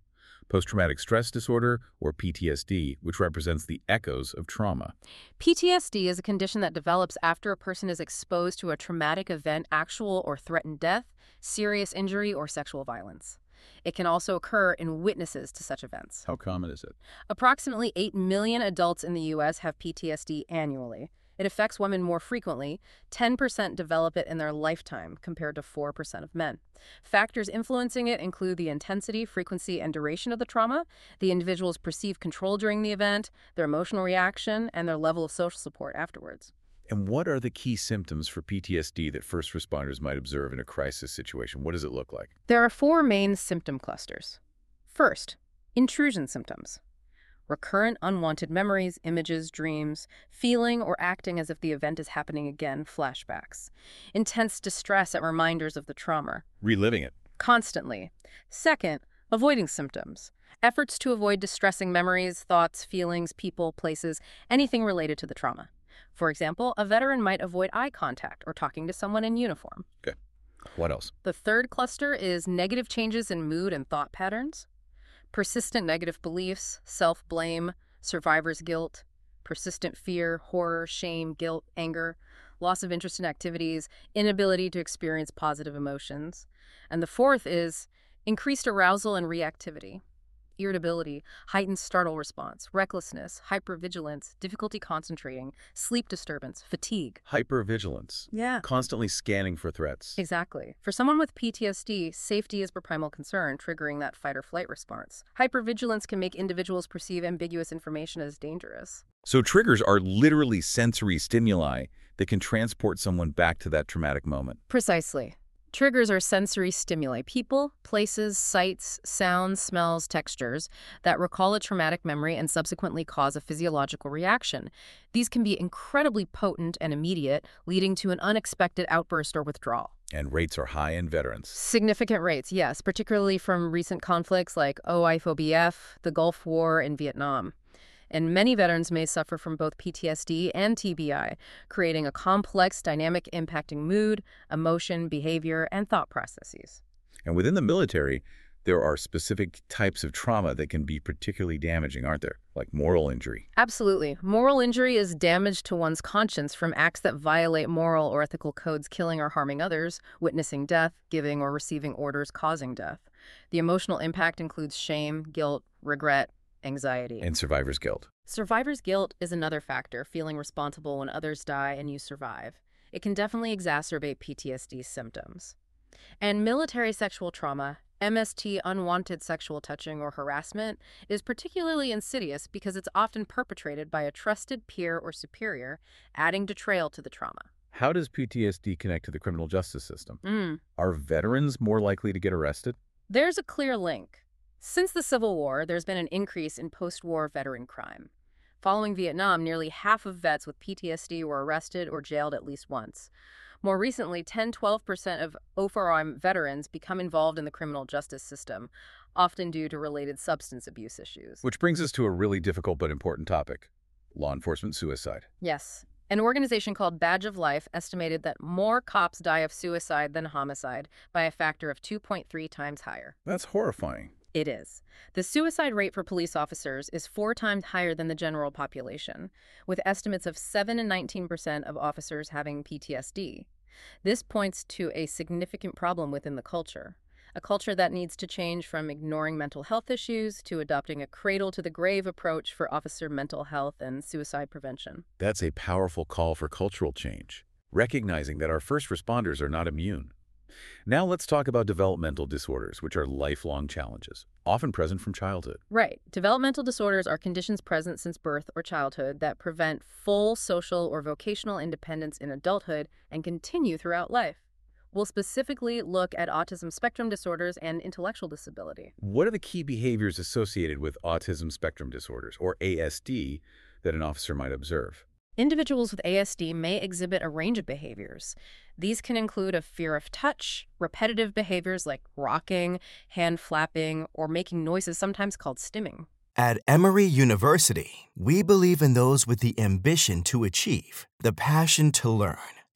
post-traumatic stress disorder, or PTSD, which represents the echoes of trauma. PTSD is a condition that develops after a person is exposed to a traumatic event, actual or threatened death, serious injury, or sexual violence. It can also occur in witnesses to such events. How common is it? Approximately 8 million adults in the U.S. have PTSD annually. It affects women more frequently. 10% develop it in their lifetime, compared to 4% of men. Factors influencing it include the intensity, frequency, and duration of the trauma, the individual's perceived control during the event, their emotional reaction, and their level of social support afterwards. And what are the key symptoms for PTSD that first responders might observe in a crisis situation? What does it look like? There are 4 main symptom clusters. First, intrusion symptoms. Recurrent unwanted memories, images, dreams, feeling or acting as if the event is happening again, flashbacks. Intense distress at reminders of the trauma. Reliving it. Constantly. Second, avoiding symptoms. Efforts to avoid distressing memories, thoughts, feelings, people, places, anything related to the trauma. For example, a veteran might avoid eye contact or talking to someone in uniform. Okay. What else? The third cluster is negative changes in mood and thought patterns. Persistent negative beliefs, self-blame, survivor's guilt, persistent fear, horror, shame, guilt, anger, loss of interest in activities, inability to experience positive emotions. And the fourth is increased arousal and reactivity, irritability, heightened startle response, recklessness, hypervigilance, difficulty concentrating, sleep disturbance, fatigue. Hypervigilance. Yeah. Constantly scanning for threats. Exactly. For someone with PTSD, safety is the primal concern, triggering that fight or flight response. Hypervigilance can make individuals perceive ambiguous information as dangerous. So triggers are literally sensory stimuli that can transport someone back to that traumatic moment. Precisely. Triggers are sensory stimuli, people, places, sights, sounds, smells, textures that recall a traumatic memory and subsequently cause a physiological reaction. These can be incredibly potent and immediate, leading to an unexpected outburst or withdrawal. And rates are high in veterans. Significant rates, yes, particularly from recent conflicts like OIFOBF, the Gulf War, and Vietnam. And many veterans may suffer from both PTSD and TBI, creating a complex dynamic impacting mood, emotion, behavior, and thought processes. And within the military, there are specific types of trauma that can be particularly damaging, aren't there? Like moral injury. Absolutely. Moral injury is damage to one's conscience from acts that violate moral or ethical codes, killing or harming others, witnessing death, giving or receiving orders causing death. The emotional impact includes shame, guilt, regret, anxiety. And survivor's guilt. Survivor's guilt is another factor, feeling responsible when others die and you survive. It can definitely exacerbate PTSD symptoms. And military sexual trauma, MST, unwanted sexual touching or harassment, is particularly insidious because it's often perpetrated by a trusted peer or superior, adding betrayal to the trauma. How does PTSD connect to the criminal justice system? Are veterans more likely to get arrested? There's a clear link. Since the Civil War, there's been an increase in post-war veteran crime. Following Vietnam, nearly half of vets with PTSD were arrested or jailed at least once. More recently, 10-12% of OFRM veterans become involved in the criminal justice system, often due to related substance abuse issues. Which brings us to a really difficult but important topic: law enforcement suicide. Yes. An organization called Badge of Life estimated that more cops die of suicide than homicide by a factor of 2.3 times higher. That's horrifying. It is. The suicide rate for police officers is 4 times higher than the general population, with estimates of 7 and 19% of officers having PTSD. This points to a significant problem within the culture, a culture that needs to change from ignoring mental health issues to adopting a cradle-to-the-grave approach for officer mental health and suicide prevention. That's a powerful call for cultural change, recognizing that our first responders are not immune. Now let's talk about developmental disorders, which are lifelong challenges, often present from childhood. Right. Developmental disorders are conditions present since birth or childhood that prevent full social or vocational independence in adulthood and continue throughout life. We'll specifically look at autism spectrum disorders and intellectual disability. What are the key behaviors associated with autism spectrum disorders, or ASD, that an officer might observe? Individuals with ASD may exhibit a range of behaviors. These can include a fear of touch, repetitive behaviors like rocking, hand flapping, or making noises sometimes called stimming. At Emory University, we believe in those with the ambition to achieve, the passion to learn,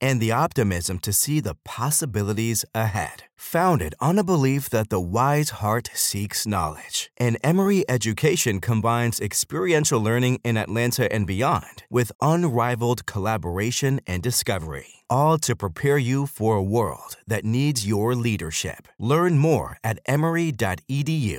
and the optimism to see the possibilities ahead. Founded on a belief that the wise heart seeks knowledge, and Emory Education combines experiential learning in Atlanta and beyond with unrivaled collaboration and discovery, all to prepare you for a world that needs your leadership. Learn more at emory.edu.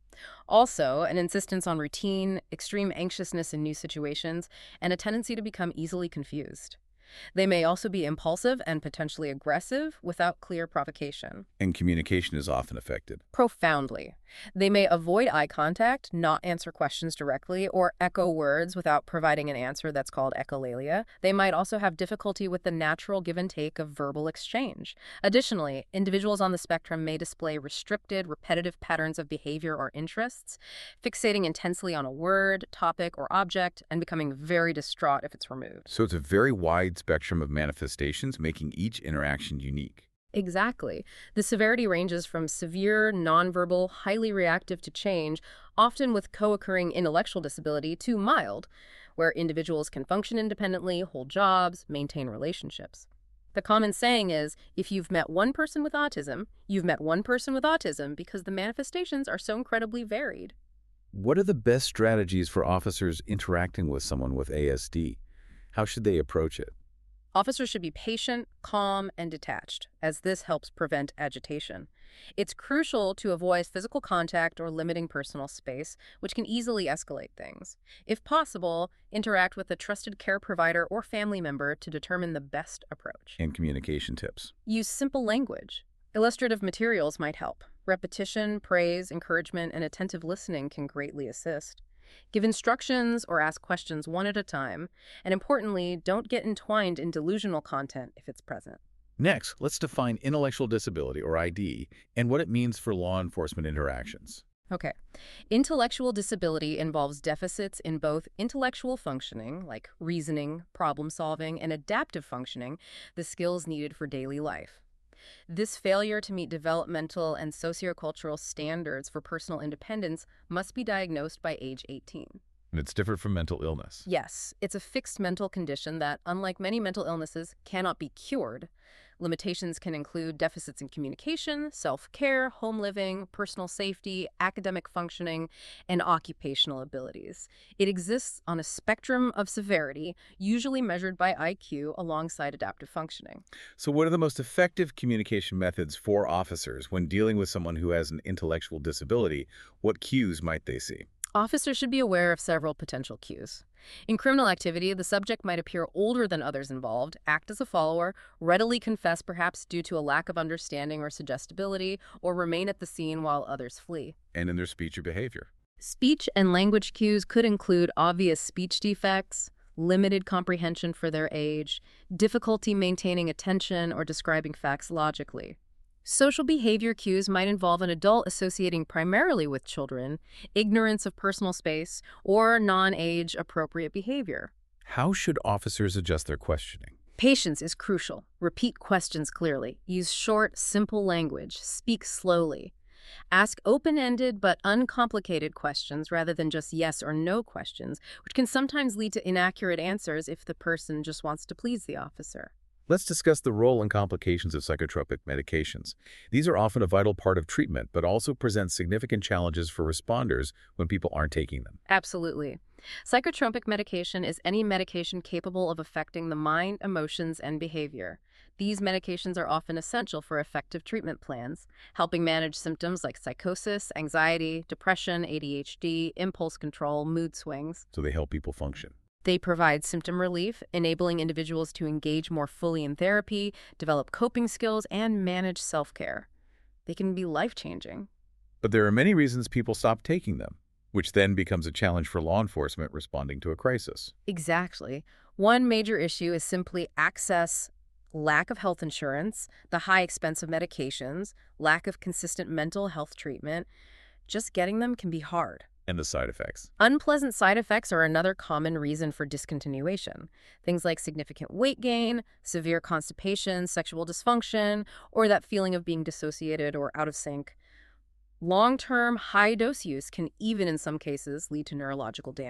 Also, an insistence on routine, extreme anxiousness in new situations, and a tendency to become easily confused. They may also be impulsive and potentially aggressive without clear provocation. And communication is often affected. Profoundly. They may avoid eye contact, not answer questions directly, or echo words without providing an answer that's called echolalia. They might also have difficulty with the natural give and take of verbal exchange. Additionally, individuals on the spectrum may display restricted, repetitive patterns of behavior or interests, fixating intensely on a word, topic, or object, and becoming very distraught if it's removed. So it's a very wide spectrum of manifestations, making each interaction unique. Exactly. The severity ranges from severe, nonverbal, highly reactive to change, often with co-occurring intellectual disability, to mild, where individuals can function independently, hold jobs, maintain relationships. The common saying is, if you've met one person with autism, you've met one person with autism because the manifestations are so incredibly varied. What are the best strategies for officers interacting with someone with ASD? How should they approach it? Officers should be patient, calm, and detached, as this helps prevent agitation. It's crucial to avoid physical contact or limiting personal space, which can easily escalate things. If possible, interact with a trusted care provider or family member to determine the best approach. And communication tips. Use simple language. Illustrative materials might help. Repetition, praise, encouragement, and attentive listening can greatly assist. Give instructions or ask questions one at a time, and importantly, don't get entwined in delusional content if it's present. Next, let's define intellectual disability, or ID, and what it means for law enforcement interactions. Okay. Intellectual disability involves deficits in both intellectual functioning, like reasoning, problem solving, and adaptive functioning, the skills needed for daily life. This failure to meet developmental and sociocultural standards for personal independence must be diagnosed by age 18. And it's different from mental illness. Yes, it's a fixed mental condition that, unlike many mental illnesses, cannot be cured. Limitations can include deficits in communication, self-care, home living, personal safety, academic functioning, and occupational abilities. It exists on a spectrum of severity, usually measured by IQ alongside adaptive functioning. So what are the most effective communication methods for officers when dealing with someone who has an intellectual disability? What cues might they see? Officers should be aware of several potential cues. In criminal activity, the subject might appear older than others involved, act as a follower, readily confess perhaps due to a lack of understanding or suggestibility, or remain at the scene while others flee. And in their speech or behavior. Speech and language cues could include obvious speech defects, limited comprehension for their age, difficulty maintaining attention or describing facts logically. Social behavior cues might involve an adult associating primarily with children, ignorance of personal space, or non-age appropriate behavior. How should officers adjust their questioning? Patience is crucial. Repeat questions clearly. Use short, simple language. Speak slowly. Ask open-ended but uncomplicated questions rather than just yes or no questions, which can sometimes lead to inaccurate answers if the person just wants to please the officer. Let's discuss the role and complications of psychotropic medications. These are often a vital part of treatment, but also present significant challenges for responders when people aren't taking them. Absolutely. Psychotropic medication is any medication capable of affecting the mind, emotions, and behavior. These medications are often essential for effective treatment plans, helping manage symptoms like psychosis, anxiety, depression, ADHD, impulse control, mood swings. So they help people function. They provide symptom relief, enabling individuals to engage more fully in therapy, develop coping skills, and manage self-care. They can be life-changing. But there are many reasons people stop taking them, which then becomes a challenge for law enforcement responding to a crisis. Exactly. One major issue is simply access, lack of health insurance, the high expense of medications, lack of consistent mental health treatment. Just getting them can be hard. And the side effects. Unpleasant side effects are another common reason for discontinuation. Things like significant weight gain, severe constipation, sexual dysfunction, or that feeling of being dissociated or out of sync. Long-term, high-dose use can even in some cases lead to neurological damage.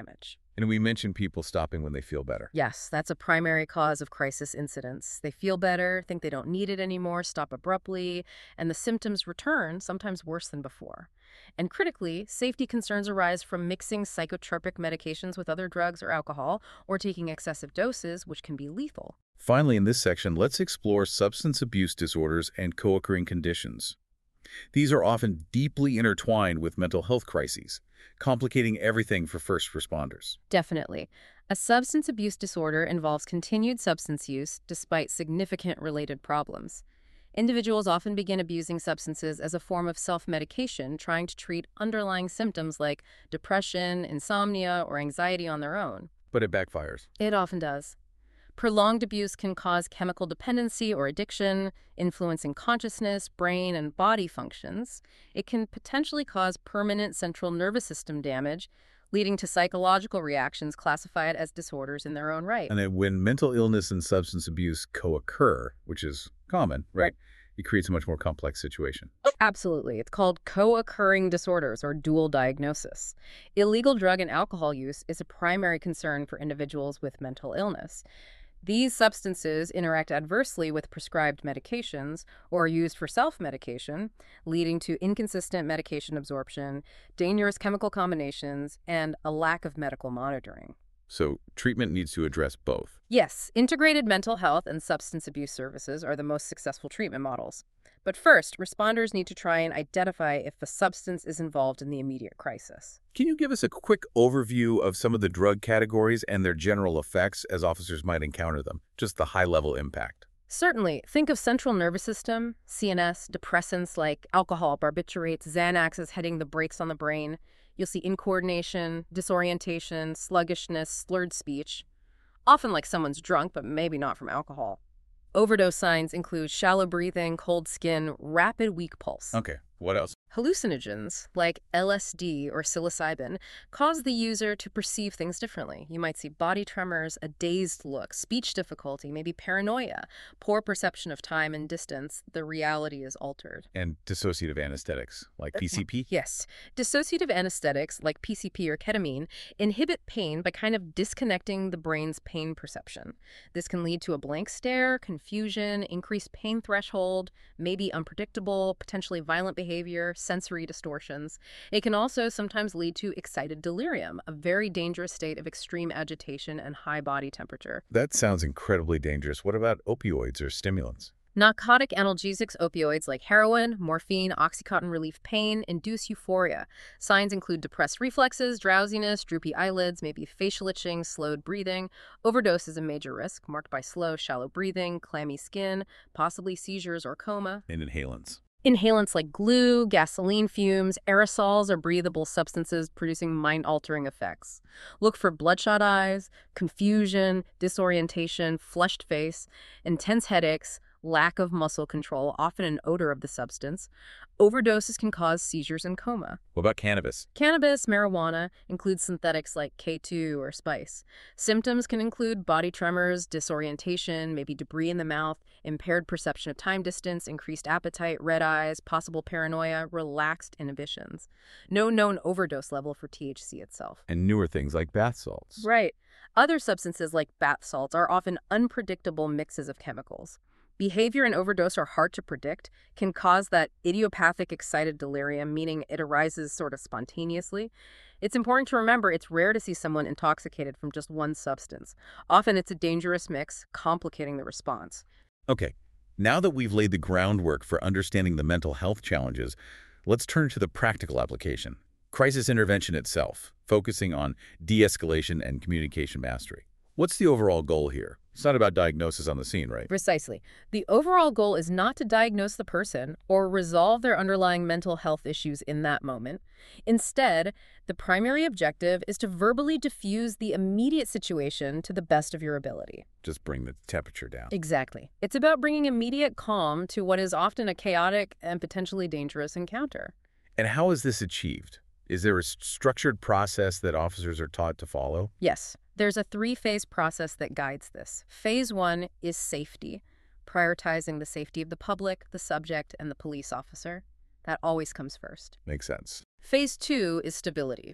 And we mentioned people stopping when they feel better. Yes, that's a primary cause of crisis incidents. They feel better, think they don't need it anymore, stop abruptly, and the symptoms return, sometimes worse than before. And critically, safety concerns arise from mixing psychotropic medications with other drugs or alcohol, or taking excessive doses, which can be lethal. Finally, in this section, let's explore substance abuse disorders and co-occurring conditions. These are often deeply intertwined with mental health crises, complicating everything for first responders. Definitely. A substance abuse disorder involves continued substance use despite significant related problems. Individuals often begin abusing substances as a form of self-medication, trying to treat underlying symptoms like depression, insomnia, or anxiety on their own. But it backfires. It often does. Prolonged abuse can cause chemical dependency or addiction, influencing consciousness, brain, and body functions. It can potentially cause permanent central nervous system damage, leading to psychological reactions classified as disorders in their own right. And then when mental illness and substance abuse co-occur, which is common, right? It creates a much more complex situation. Absolutely. It's called co-occurring disorders or dual diagnosis. Illegal drug and alcohol use is a primary concern for individuals with mental illness. These substances interact adversely with prescribed medications or are used for self-medication, leading to inconsistent medication absorption, dangerous chemical combinations, and a lack of medical monitoring. So treatment needs to address both. Yes, integrated mental health and substance abuse services are the most successful treatment models. But first, responders need to try and identify if a substance is involved in the immediate crisis. Can you give us a quick overview of some of the drug categories and their general effects as officers might encounter them? Just the high-level impact. Certainly. Think of central nervous system, CNS, depressants like alcohol, barbiturates, Xanax as hitting the brakes on the brain. You'll see incoordination, disorientation, sluggishness, slurred speech. Often like someone's drunk, but maybe not from alcohol. Overdose signs include shallow breathing, cold skin, rapid weak pulse. Okay, what else? Hallucinogens, like LSD or psilocybin, cause the user to perceive things differently. You might see body tremors, a dazed look, speech difficulty, maybe paranoia, poor perception of time and distance. The reality is altered. And dissociative anesthetics, like PCP? Yes. Dissociative anesthetics, like PCP or ketamine, inhibit pain by kind of disconnecting the brain's pain perception. This can lead to a blank stare, confusion, increased pain threshold, maybe unpredictable, potentially violent behavior, sensory distortions. It can also sometimes lead to excited delirium, a very dangerous state of extreme agitation and high body temperature. That sounds incredibly dangerous. What about opioids or stimulants? Narcotic analgesics, opioids like heroin, morphine, Oxycontin relief pain, induce euphoria. Signs include depressed reflexes, drowsiness, droopy eyelids, maybe facial itching, slowed breathing. Overdose is a major risk, marked by slow, shallow breathing, clammy skin, possibly seizures or coma. And inhalants. Inhalants like glue, gasoline fumes, aerosols, or breathable substances producing mind-altering effects. Look for bloodshot eyes, confusion, disorientation, flushed face, intense headaches, lack of muscle control, often an odor of the substance. Overdoses can cause seizures and coma. What about cannabis? Cannabis, marijuana, includes synthetics like K2 or spice. Symptoms can include body tremors, disorientation, maybe debris in the mouth, impaired perception of time distance, increased appetite, red eyes, possible paranoia, relaxed inhibitions. No known overdose level for THC itself. And newer things like bath salts. Right. Other substances like bath salts are often unpredictable mixes of chemicals. Behavior in overdose are hard to predict, can cause that idiopathic excited delirium, meaning it arises sort of spontaneously. It's important to remember it's rare to see someone intoxicated from just one substance. Often it's a dangerous mix, complicating the response. Okay, now that we've laid the groundwork for understanding the mental health challenges, let's turn to the practical application. Crisis intervention itself, focusing on de-escalation and communication mastery. What's the overall goal here? It's not about diagnosis on the scene, right? Precisely. The overall goal is not to diagnose the person or resolve their underlying mental health issues in that moment. Instead, the primary objective is to verbally diffuse the immediate situation to the best of your ability. Just bring the temperature down. Exactly. It's about bringing immediate calm to what is often a chaotic and potentially dangerous encounter. And how is this achieved? Is there a structured process that officers are taught to follow? Yes. There's a 3-phase process that guides this. Phase 1 is safety, prioritizing the safety of the public, the subject, and the police officer. That always comes first. Makes sense. Phase 2 is stability,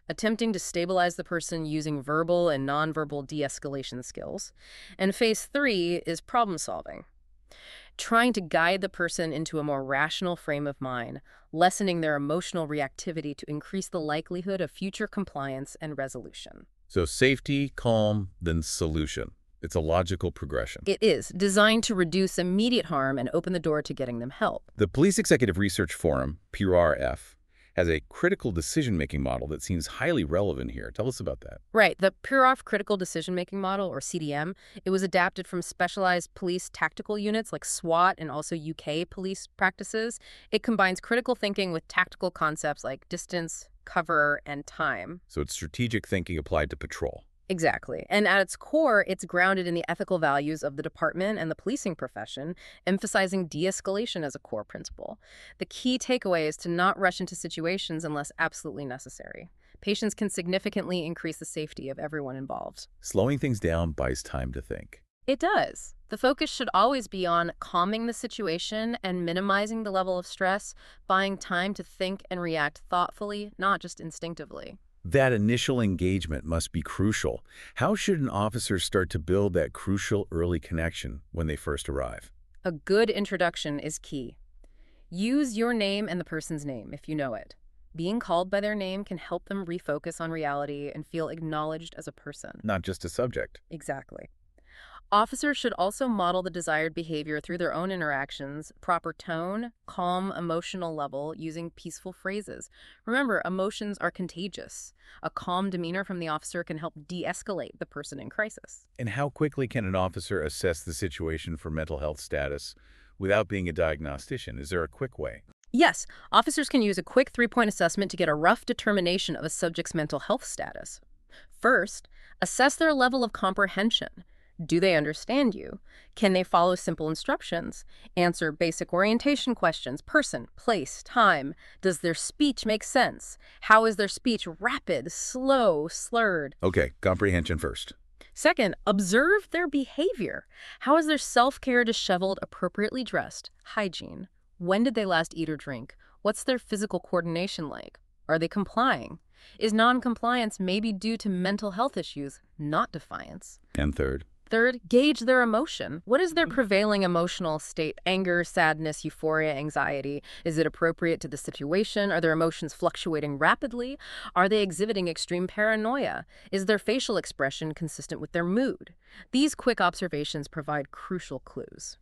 attempting to stabilize the person using verbal and nonverbal de-escalation skills. And phase 3 is problem solving, trying to guide the person into a more rational frame of mind, lessening their emotional reactivity to increase the likelihood of future compliance and resolution. So safety, calm, then solution. It's a logical progression. It is designed to reduce immediate harm and open the door to getting them help. The Police Executive Research Forum, PRF, has a critical decision-making model that seems highly relevant here. Tell us about that. Right. The PRF Critical Decision-Making Model, or CDM, it was adapted from specialized police tactical units like SWAT and also UK police practices. It combines critical thinking with tactical concepts like distance, cover, and time. So it's strategic thinking applied to patrol. Exactly. And at its core, it's grounded in the ethical values of the department and the policing profession, emphasizing de-escalation as a core principle. The key takeaway is to not rush into situations unless absolutely necessary. Patience can significantly increase the safety of everyone involved. Slowing things down buys time to think. It does. The focus should always be on calming the situation and minimizing the level of stress, buying time to think and react thoughtfully, not just instinctively. That initial engagement must be crucial. How should an officer start to build that crucial early connection when they first arrive? A good introduction is key. Use your name and the person's name if you know it. Being called by their name can help them refocus on reality and feel acknowledged as a person. Not just a subject. Exactly. Officers should also model the desired behavior through their own interactions, proper tone, calm emotional level, using peaceful phrases. Remember, emotions are contagious. A calm demeanor from the officer can help de-escalate the person in crisis. And how quickly can an officer assess the situation for mental health status without being a diagnostician? Is there a quick way? Yes, officers can use a quick 3-point assessment to get a rough determination of a subject's mental health status. First, assess their level of comprehension. Do they understand you? Can they follow simple instructions? Answer basic orientation questions: person, place, time. Does their speech make sense? How is their speech rapid, slow, slurred? Okay, comprehension first. Second, observe their behavior. How is their self-care, disheveled, appropriately dressed? Hygiene. When did they last eat or drink? What's their physical coordination like? Are they complying? Is non-compliance maybe due to mental health issues, not defiance? And third? Third, gauge their emotion. What is their prevailing emotional state? Anger, sadness, euphoria, anxiety? Is it appropriate to the situation? Are their emotions fluctuating rapidly? Are they exhibiting extreme paranoia? Is their facial expression consistent with their mood? These quick observations provide crucial clues.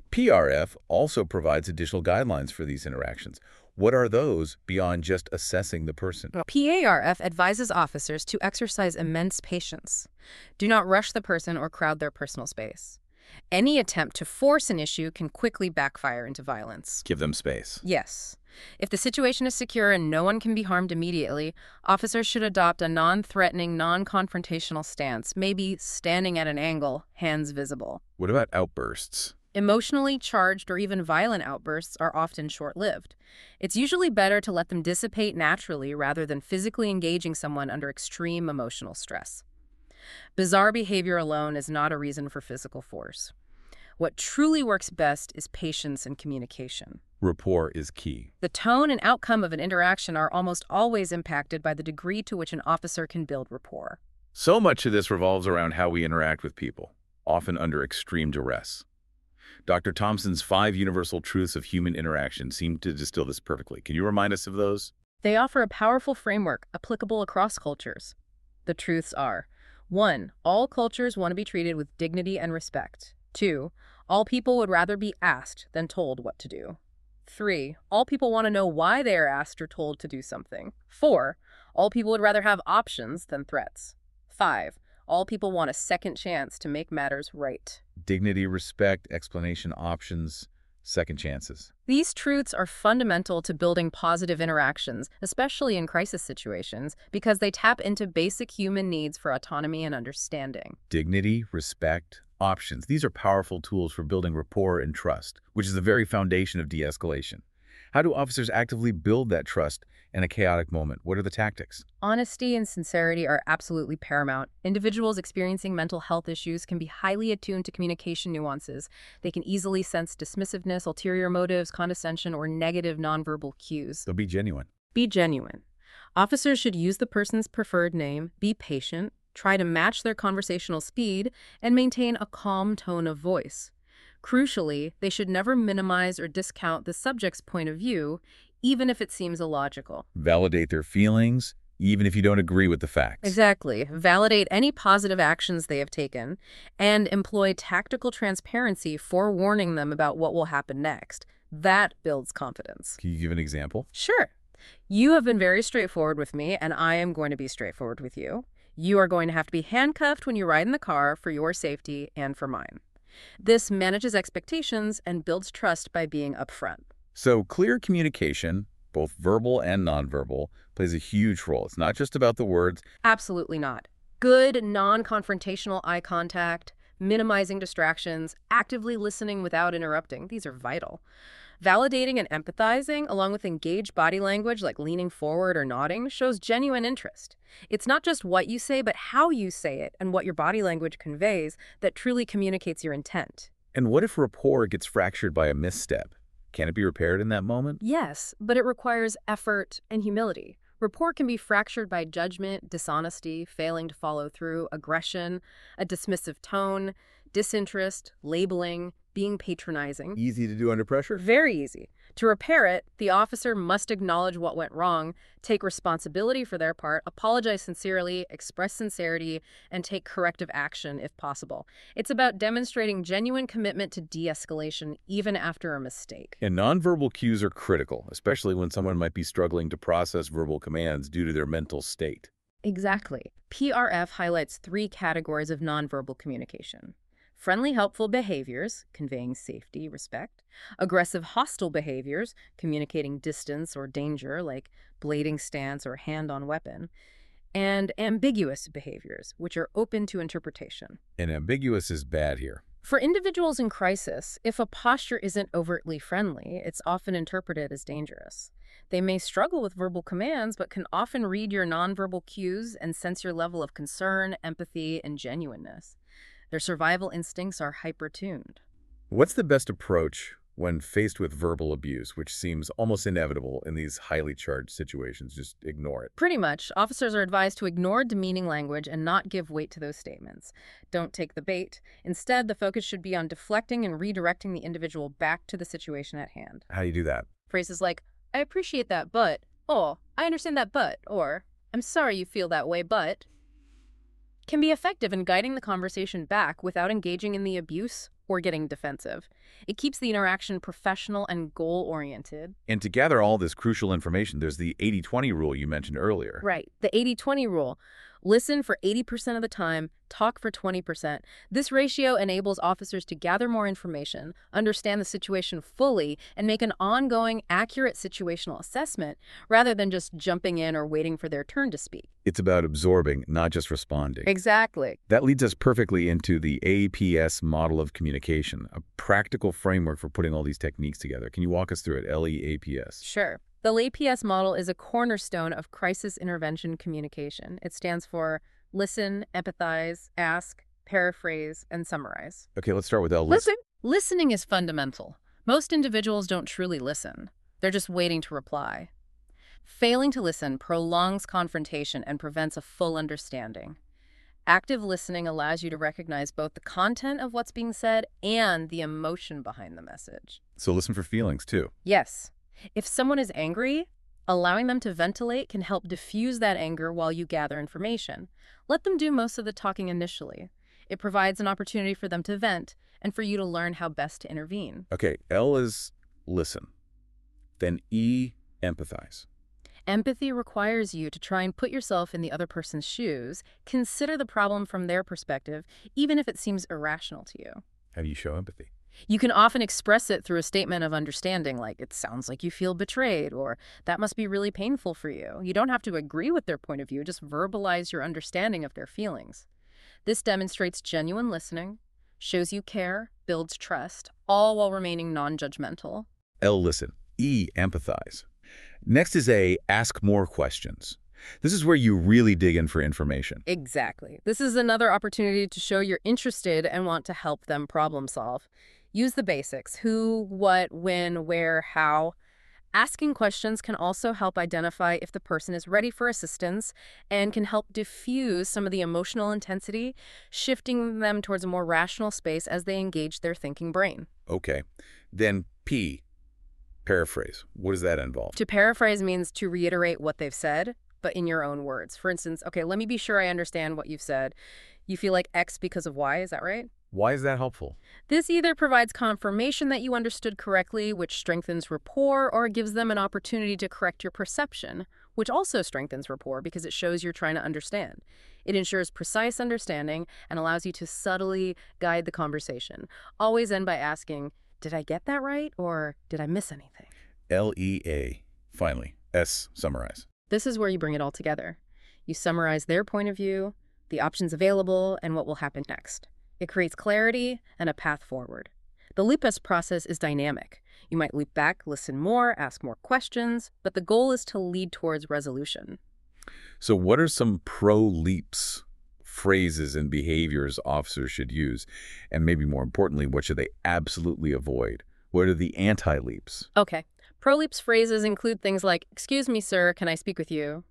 PRF also provides additional guidelines for these interactions. What are those beyond just assessing the person? PARF advises officers to exercise immense patience. Do not rush the person or crowd their personal space. Any attempt to force an issue can quickly backfire into violence. Give them space. Yes. If the situation is secure and no one can be harmed immediately, officers should adopt a non-threatening, non-confrontational stance, maybe standing at an angle, hands visible. What about outbursts? Emotionally charged or even violent outbursts are often short-lived. It's usually better to let them dissipate naturally rather than physically engaging someone under extreme emotional stress. Bizarre behavior alone is not a reason for physical force. What truly works best is patience and communication. Rapport is key. The tone and outcome of an interaction are almost always impacted by the degree to which an officer can build rapport. So much of this revolves around how we interact with people, often under extreme duress. Dr. Thompson's 5 universal truths of human interaction seem to distill this perfectly. Can you remind us of those? They offer a powerful framework applicable across cultures. The truths are: 1. All cultures want to be treated with dignity and respect. 2. All people would rather be asked than told what to do. 3. All people want to know why they are asked or told to do something. 4. All people would rather have options than threats. 5. All people want a second chance to make matters right. Dignity, respect, explanation, options, second chances. These truths are fundamental to building positive interactions, especially in crisis situations, because they tap into basic human needs for autonomy and understanding. Dignity, respect, options. These are powerful tools for building rapport and trust, which is the very foundation of de-escalation. How do officers actively build that trust in a chaotic moment? What are the tactics? Honesty and sincerity are absolutely paramount. Individuals experiencing mental health issues can be highly attuned to communication nuances. They can easily sense dismissiveness, ulterior motives, condescension, or negative nonverbal cues. So be genuine. Be genuine. Officers should use the person's preferred name, be patient, try to match their conversational speed, and maintain a calm tone of voice. Crucially, they should never minimize or discount the subject's point of view, even if it seems illogical. Validate their feelings, even if you don't agree with the facts. Exactly. Validate any positive actions they have taken, and employ tactical transparency, forewarning them about what will happen next. That builds confidence. Can you give an example? Sure. You have been very straightforward with me, and I am going to be straightforward with you. You are going to have to be handcuffed when you ride in the car for your safety and for mine. This manages expectations and builds trust by being upfront. So clear communication, both verbal and nonverbal, plays a huge role. It's not just about the words. Absolutely not. Good, non-confrontational eye contact, minimizing distractions, actively listening without interrupting, these are vital. Validating and empathizing, along with engaged body language like leaning forward or nodding, shows genuine interest. It's not just what you say, but how you say it and what your body language conveys that truly communicates your intent. And what if rapport gets fractured by a misstep? Can it be repaired in that moment? Yes, but it requires effort and humility. Rapport can be fractured by judgment, dishonesty, failing to follow through, aggression, a dismissive tone, disinterest, labeling, being patronizing. Easy to do under pressure? Very easy. To repair it, the officer must acknowledge what went wrong, take responsibility for their part, apologize sincerely, express sincerity, and take corrective action if possible. It's about demonstrating genuine commitment to de-escalation even after a mistake. And nonverbal cues are critical, especially when someone might be struggling to process verbal commands due to their mental state. Exactly. PRF highlights 3 categories of nonverbal communication. Friendly, helpful behaviors, conveying safety, respect. Aggressive, hostile behaviors, communicating distance or danger, like blading stance or hand on weapon. And ambiguous behaviors, which are open to interpretation. And ambiguous is bad here. For individuals in crisis, if a posture isn't overtly friendly, it's often interpreted as dangerous. They may struggle with verbal commands, but can often read your nonverbal cues and sense your level of concern, empathy, and genuineness. Their survival instincts are hyper-tuned. What's the best approach when faced with verbal abuse, which seems almost inevitable in these highly charged situations? Just ignore it. Pretty much. Officers are advised to ignore demeaning language and not give weight to those statements. Don't take the bait. Instead, the focus should be on deflecting and redirecting the individual back to the situation at hand. How do you do that? Phrases like, I appreciate that, but, oh, I understand that, but, or, I'm sorry you feel that way, but, can be effective in guiding the conversation back without engaging in the abuse or getting defensive. It keeps the interaction professional and goal-oriented. And to gather all this crucial information, there's the 80-20 rule you mentioned earlier. Right, the 80-20 rule. Listen for 80% of the time, talk for 20%. This ratio enables officers to gather more information, understand the situation fully, and make an ongoing, accurate situational assessment rather than just jumping in or waiting for their turn to speak. It's about absorbing, not just responding. Exactly. That leads us perfectly into the APS model of communication, a practical framework for putting all these techniques together. Can you walk us through it? LEAPS. Sure. The LEAPS model is a cornerstone of crisis intervention communication. It stands for listen, empathize, ask, paraphrase, and summarize. Okay, let's start with L. Listen. Listening is fundamental. Most individuals don't truly listen. They're just waiting to reply. Failing to listen prolongs confrontation and prevents a full understanding. Active listening allows you to recognize both the content of what's being said and the emotion behind the message. So listen for feelings, too. Yes. If someone is angry, allowing them to ventilate can help diffuse that anger while you gather information. Let them do most of the talking initially. It provides an opportunity for them to vent and for you to learn how best to intervene. Okay, L is listen. Then E, empathize. Empathy requires you to try and put yourself in the other person's shoes, consider the problem from their perspective, even if it seems irrational to you. How do you show empathy? You can often express it through a statement of understanding, like, it sounds like you feel betrayed, or that must be really painful for you. You don't have to agree with their point of view, just verbalize your understanding of their feelings. This demonstrates genuine listening, shows you care, builds trust, all while remaining non-judgmental. L, listen. E, empathize. Next is A, ask more questions. This is where you really dig in for information. Exactly. This is another opportunity to show you're interested and want to help them problem solve. Use the basics: who, what, when, where, how. Asking questions can also help identify if the person is ready for assistance and can help diffuse some of the emotional intensity, shifting them towards a more rational space as they engage their thinking brain. Okay. Then P, paraphrase. What does that involve? To paraphrase means to reiterate what they've said, but in your own words. For instance, okay, let me be sure I understand what you've said. You feel like X because of Y, is that right? Why is that helpful? This either provides confirmation that you understood correctly, which strengthens rapport, or gives them an opportunity to correct your perception, which also strengthens rapport because it shows you're trying to understand. It ensures precise understanding and allows you to subtly guide the conversation. Always end by asking, did I get that right, or did I miss anything? LEA. Finally, S, summarize. This is where you bring it all together. You summarize their point of view, the options available, and what will happen next. It creates clarity and a path forward. The LEAP-S process is dynamic. You might loop back, listen more, ask more questions, but the goal is to lead towards resolution. So what are some pro-LEAPS phrases and behaviors officers should use? And maybe more importantly, what should they absolutely avoid? What are the anti-LEAPS? Okay. Pro-LEAPS phrases include things like, "Excuse me, sir, can I speak with you?"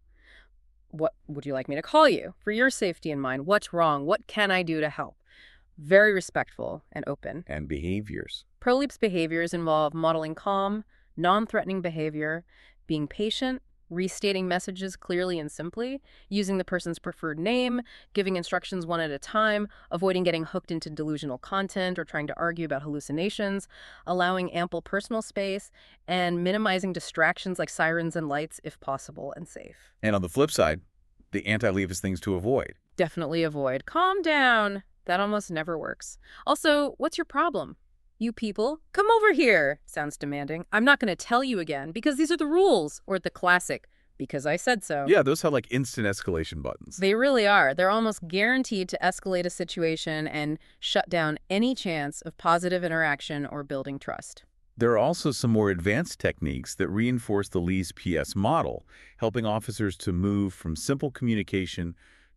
"What would you like me to call you? For your safety in mind, what's wrong? What can I do to help?" Very respectful and open. And behaviors. Pro-LEAPS behaviors involve modeling calm, non-threatening behavior, being patient, restating messages clearly and simply, using the person's preferred name, giving instructions one at a time, avoiding getting hooked into delusional content or trying to argue about hallucinations, allowing ample personal space, and minimizing distractions like sirens and lights if possible and safe. And on the flip side, the anti-LEAPS things to avoid. Definitely avoid. Calm down. That almost never works. Also, what's your problem? "You people, come over here," sounds demanding. "I'm not going to tell you again because these are the rules." Or the classic, "Because I said so." Yeah, those have like instant escalation buttons. They really are. They're almost guaranteed to escalate a situation and shut down any chance of positive interaction or building trust. There are also some more advanced techniques that reinforce the Lee's PS model, helping officers to move from simple communication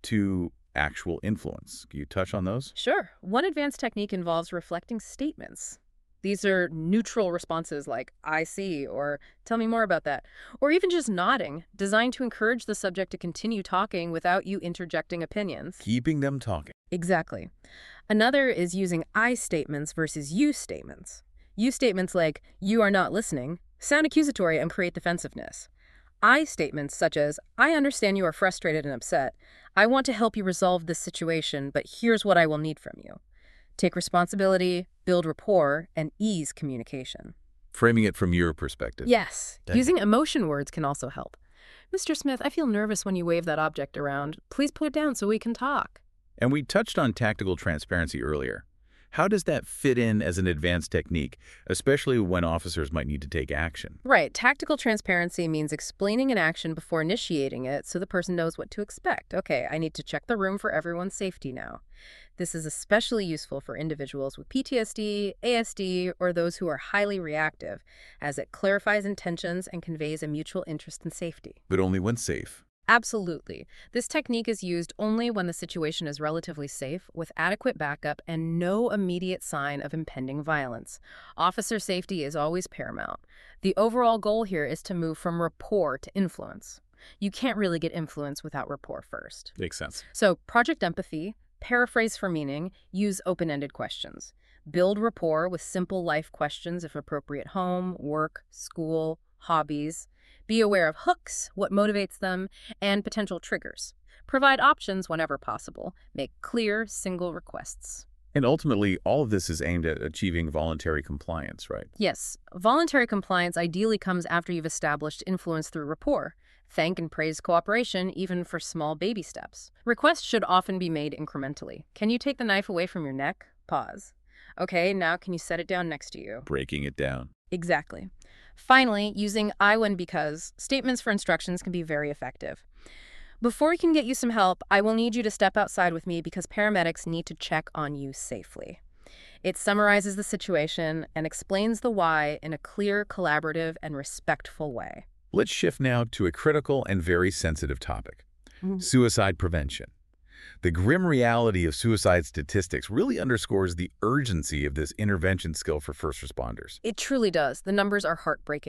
to actual influence. Can you touch on those? Sure. One advanced technique involves reflecting statements. These are neutral responses like, "I see," or "Tell me more about that," or even just nodding, designed to encourage the subject to continue talking without you interjecting opinions. Keeping them talking. Exactly. Another is using I statements versus you statements. You statements like, "You are not listening," sound accusatory and create defensiveness. I statements such as, "I understand you are frustrated and upset. I want to help you resolve this situation, but here's what I will need from you." Take responsibility, build rapport, and ease communication. Framing it from your perspective. Yes. Dang. Using emotion words can also help. "Mr. Smith, I feel nervous when you wave that object around. Please put it down so we can talk." And we touched on tactical transparency earlier. How does that fit in as an advanced technique, especially when officers might need to take action? Right. Tactical transparency means explaining an action before initiating it so the person knows what to expect. Okay, I need to check the room for everyone's safety now. This is especially useful for individuals with PTSD, ASD, or those who are highly reactive, as it clarifies intentions and conveys a mutual interest in safety. But only when safe. Absolutely. This technique is used only when the situation is relatively safe, with adequate backup and no immediate sign of impending violence. Officer safety is always paramount. The overall goal here is to move from rapport to influence. You can't really get influence without rapport first. Makes sense. So, project empathy, paraphrase for meaning, use open-ended questions. Build rapport with simple life questions if appropriate: home, work, school, hobbies. Be aware of hooks, what motivates them, and potential triggers. Provide options whenever possible. Make clear, single requests. And ultimately, all of this is aimed at achieving voluntary compliance, right? Yes, voluntary compliance ideally comes after you've established influence through rapport. Thank and praise cooperation, even for small baby steps. Requests should often be made incrementally. "Can you take the knife away from your neck?" Pause. "Okay, now can you set it down next to you?" Breaking it down. Exactly. Finally, using I, when, because statements for instructions can be very effective. "Before we can get you some help, I will need you to step outside with me because paramedics need to check on you safely." It summarizes the situation and explains the why in a clear, collaborative, and respectful way. Let's shift now to a critical and very sensitive topic: suicide prevention. The grim reality of suicide statistics really underscores the urgency of this intervention skill for first responders. It truly does. The numbers are heartbreaking.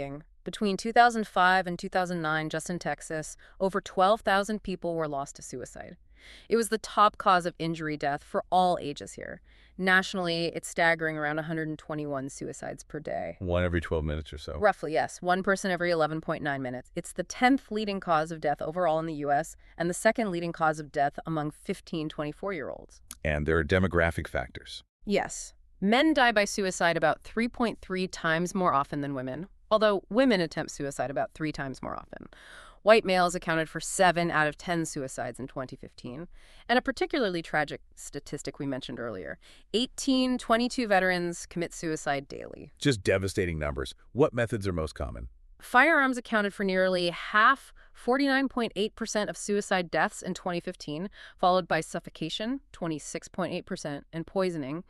Between 2005 and 2009, just in Texas, over 12,000 people were lost to suicide. It was the top cause of injury death for all ages here. Nationally, it's staggering around 121 suicides per day. One every 12 minutes or so. Roughly, yes. One person every 11.9 minutes. It's the 10th leading cause of death overall in the U.S. and the second leading cause of death among 15-24-year-olds. And there are demographic factors. Yes. Men die by suicide about 3.3 times more often than women, although women attempt suicide about 3 times more often. White males accounted for 7 out of 10 suicides in 2015. And a particularly tragic statistic we mentioned earlier, 18-22 veterans commit suicide daily. Just devastating numbers. What methods are most common? Firearms accounted for nearly half, 49.8% of suicide deaths in 2015, followed by suffocation, 26.8%, and poisoning,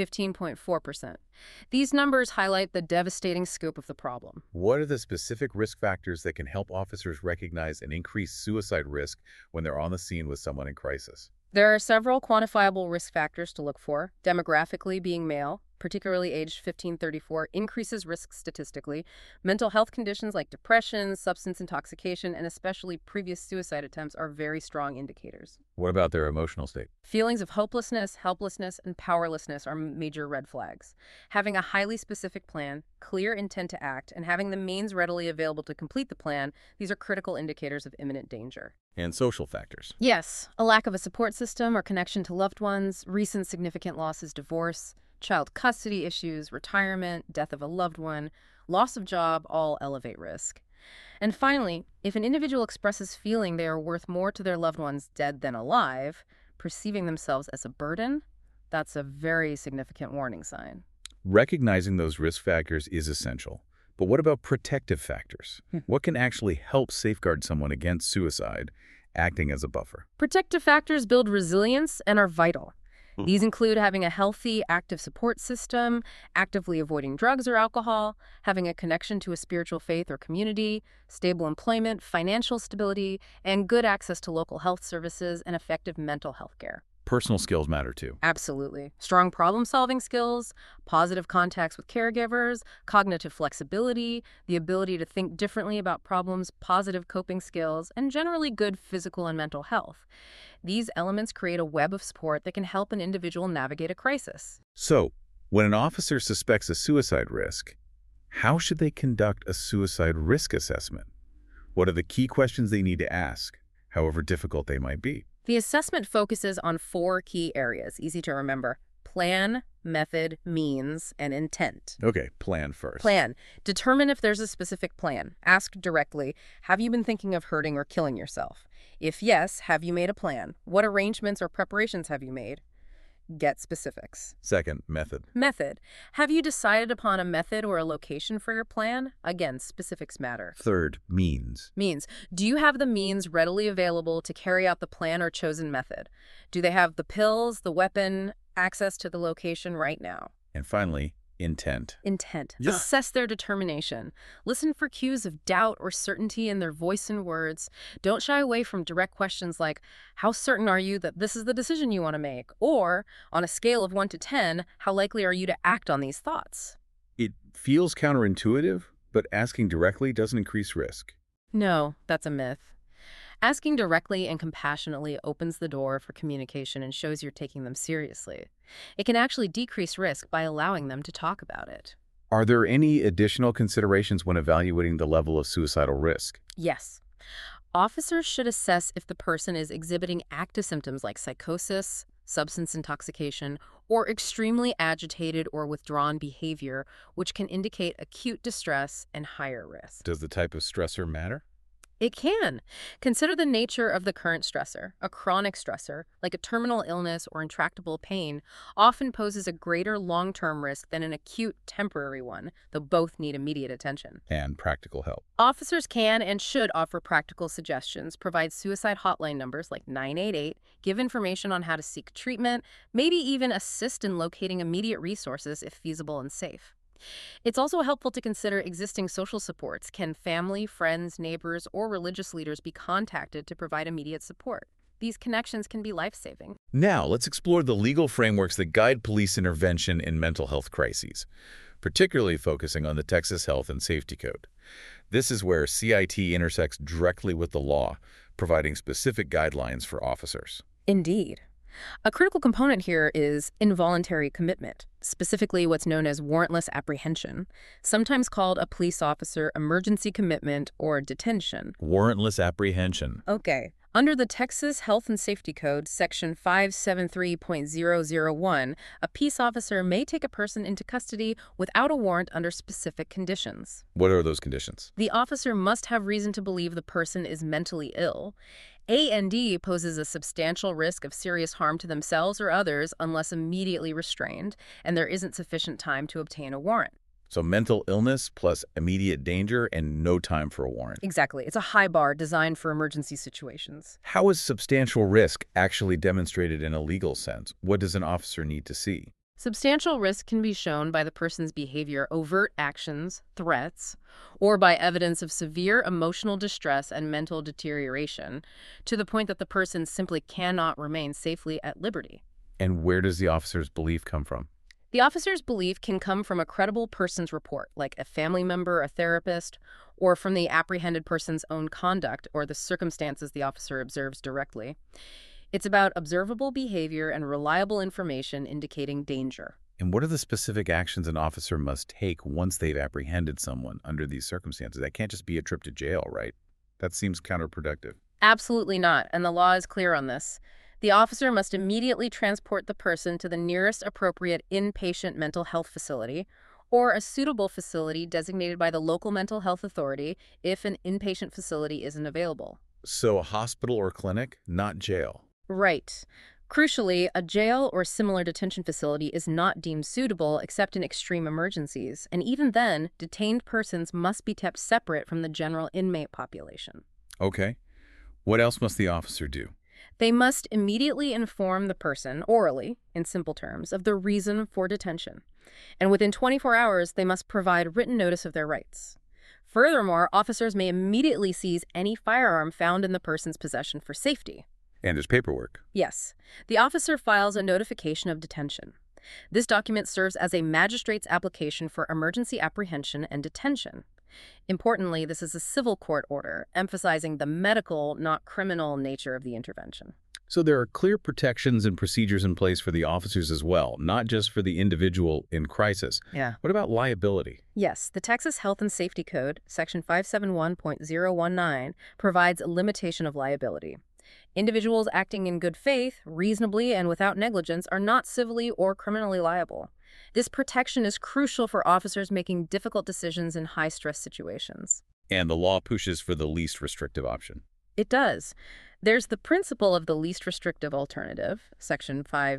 15.4%. These numbers highlight the devastating scope of the problem. What are the specific risk factors that can help officers recognize and increase suicide risk when they're on the scene with someone in crisis? There are several quantifiable risk factors to look for. Demographically, being male, particularly aged 15-34, increases risk statistically. Mental health conditions like depression, substance intoxication, and especially previous suicide attempts are very strong indicators. What about their emotional state? Feelings of hopelessness, helplessness, and powerlessness are major red flags. Having a highly specific plan, clear intent to act, and having the means readily available to complete the plan, these are critical indicators of imminent danger. And social factors. Yes, a lack of a support system or connection to loved ones, recent significant losses, divorce, child custody issues, retirement, death of a loved one, loss of job all elevate risk. And finally, if an individual expresses feeling they are worth more to their loved ones dead than alive, perceiving themselves as a burden, that's a very significant warning sign. Recognizing those risk factors is essential. But what about protective factors? What can actually help safeguard someone against suicide, acting as a buffer? Protective factors build resilience and are vital. These include having a healthy, active support system, actively avoiding drugs or alcohol, having a connection to a spiritual faith or community, stable employment, financial stability, and good access to local health services and effective mental health care. Personal skills matter too. Absolutely. Strong problem-solving skills, positive contacts with caregivers, cognitive flexibility, the ability to think differently about problems, positive coping skills, and generally good physical and mental health. These elements create a web of support that can help an individual navigate a crisis. So, when an officer suspects a suicide risk, how should they conduct a suicide risk assessment? What are the key questions they need to ask, however difficult they might be? The assessment focuses on 4 key areas, easy to remember: plan, method, means, and intent. Okay, plan first. Plan. Determine if there's a specific plan. Ask directly, have you been thinking of hurting or killing yourself? If yes, have you made a plan? What arrangements or preparations have you made? Get specifics. Second, method. Method. Have you decided upon a method or a location for your plan? Again, specifics matter. Third, means. Means. Do you have the means readily available to carry out the plan or chosen method? Do they have the pills, the weapon, access to the location right now? And finally, intent. Intent. Yeah. Assess their determination. Listen for cues of doubt or certainty in their voice and words. Don't shy away from direct questions like, how certain are you that this is the decision you want to make? Or, on a scale of 1 to 10, how likely are you to act on these thoughts? It feels counterintuitive, but asking directly doesn't increase risk. No, that's a myth. Asking directly and compassionately opens the door for communication and shows you're taking them seriously. It can actually decrease risk by allowing them to talk about it. Are there any additional considerations when evaluating the level of suicidal risk? Yes. Officers should assess if the person is exhibiting active symptoms like psychosis, substance intoxication, or extremely agitated or withdrawn behavior, which can indicate acute distress and higher risk. Does the type of stressor matter? It can. Consider the nature of the current stressor. A chronic stressor, like a terminal illness or intractable pain, often poses a greater long-term risk than an acute temporary one, though both need immediate attention. And practical help. Officers can and should offer practical suggestions, provide suicide hotline numbers like 988, give information on how to seek treatment, maybe even assist in locating immediate resources if feasible and safe. It's also helpful to consider existing social supports. Can family, friends, neighbors, or religious leaders be contacted to provide immediate support? These connections can be life-saving. Now, let's explore the legal frameworks that guide police intervention in mental health crises, particularly focusing on the Texas Health and Safety Code. This is where CIT intersects directly with the law, providing specific guidelines for officers. Indeed. A critical component here is involuntary commitment, specifically what's known as warrantless apprehension, sometimes called a police officer emergency commitment or detention. Warrantless apprehension. Okay. Under the Texas Health and Safety Code, Section 573.001, a peace officer may take a person into custody without a warrant under specific conditions. What are those conditions? The officer must have reason to believe the person is mentally ill. A&D poses a substantial risk of serious harm to themselves or others unless immediately restrained, and there isn't sufficient time to obtain a warrant. So mental illness plus immediate danger and no time for a warrant. Exactly. It's a high bar designed for emergency situations. How is substantial risk actually demonstrated in a legal sense? What does an officer need to see? Substantial risk can be shown by the person's behavior, overt actions, threats, or by evidence of severe emotional distress and mental deterioration, to the point that the person simply cannot remain safely at liberty. And where does the officer's belief come from? The officer's belief can come from a credible person's report, like a family member, a therapist, or from the apprehended person's own conduct or the circumstances the officer observes directly. It's about observable behavior and reliable information indicating danger. And what are the specific actions an officer must take once they've apprehended someone under these circumstances? That can't just be a trip to jail, right? That seems counterproductive. Absolutely not, and the law is clear on this. The officer must immediately transport the person to the nearest appropriate inpatient mental health facility or a suitable facility designated by the local mental health authority if an inpatient facility isn't available. So a hospital or clinic, not jail. Right. Crucially, a jail or similar detention facility is not deemed suitable except in extreme emergencies, and even then, detained persons must be kept separate from the general inmate population. Okay. What else must the officer do? They must immediately inform the person, orally, in simple terms, of the reason for detention. And within 24 hours, they must provide written notice of their rights. Furthermore, officers may immediately seize any firearm found in the person's possession for safety. And there's paperwork. Yes. The officer files a notification of detention. This document serves as a magistrate's application for emergency apprehension and detention. Importantly, this is a civil court order, emphasizing the medical, not criminal, nature of the intervention. So there are clear protections and procedures in place for the officers as well, not just for the individual in crisis. Yeah. What about liability? Yes, the Texas Health and Safety Code, Section 571.019, provides a limitation of liability. Individuals acting in good faith, reasonably, and without negligence are not civilly or criminally liable. This protection is crucial for officers making difficult decisions in high-stress situations. And the law pushes for the least restrictive option. It does. There's the principle of the least restrictive alternative, Section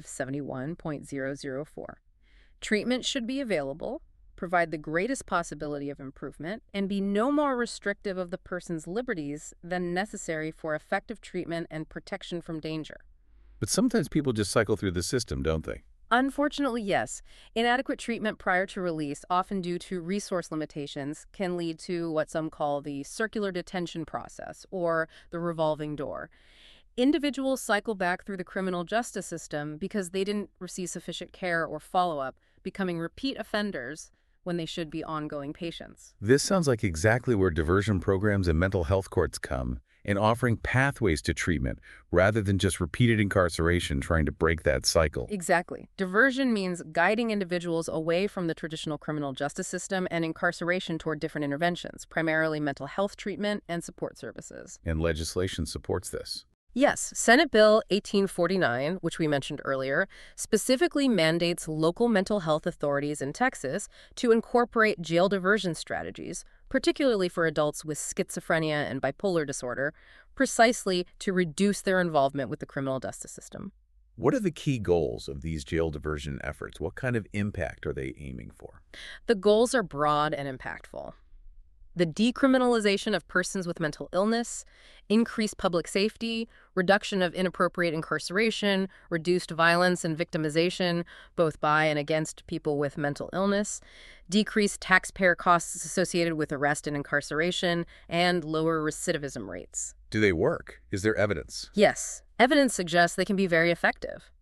571.004. Treatment should be available, provide the greatest possibility of improvement, and be no more restrictive of the person's liberties than necessary for effective treatment and protection from danger. But sometimes people just cycle through the system, don't they? Unfortunately, yes. Inadequate treatment prior to release, often due to resource limitations, can lead to what some call the circular detention process or the revolving door. Individuals cycle back through the criminal justice system because they didn't receive sufficient care or follow-up, becoming repeat offenders when they should be ongoing patients. This sounds like exactly where diversion programs and mental health courts come, in offering pathways to treatment rather than just repeated incarceration trying to break that cycle. Exactly. Diversion means guiding individuals away from the traditional criminal justice system and incarceration toward different interventions, primarily mental health treatment and support services. And legislation supports this. Yes, Senate Bill 1849, which we mentioned earlier, specifically mandates local mental health authorities in Texas to incorporate jail diversion strategies, particularly for adults with schizophrenia and bipolar disorder, precisely to reduce their involvement with the criminal justice system. What are the key goals of these jail diversion efforts? What kind of impact are they aiming for? The goals are broad and impactful. The decriminalization of persons with mental illness, increased public safety, reduction of inappropriate incarceration, reduced violence and victimization, both by and against people with mental illness, decreased taxpayer costs associated with arrest and incarceration, and lower recidivism rates. Do they work? Is there evidence? Yes. Evidence suggests they can be very effective.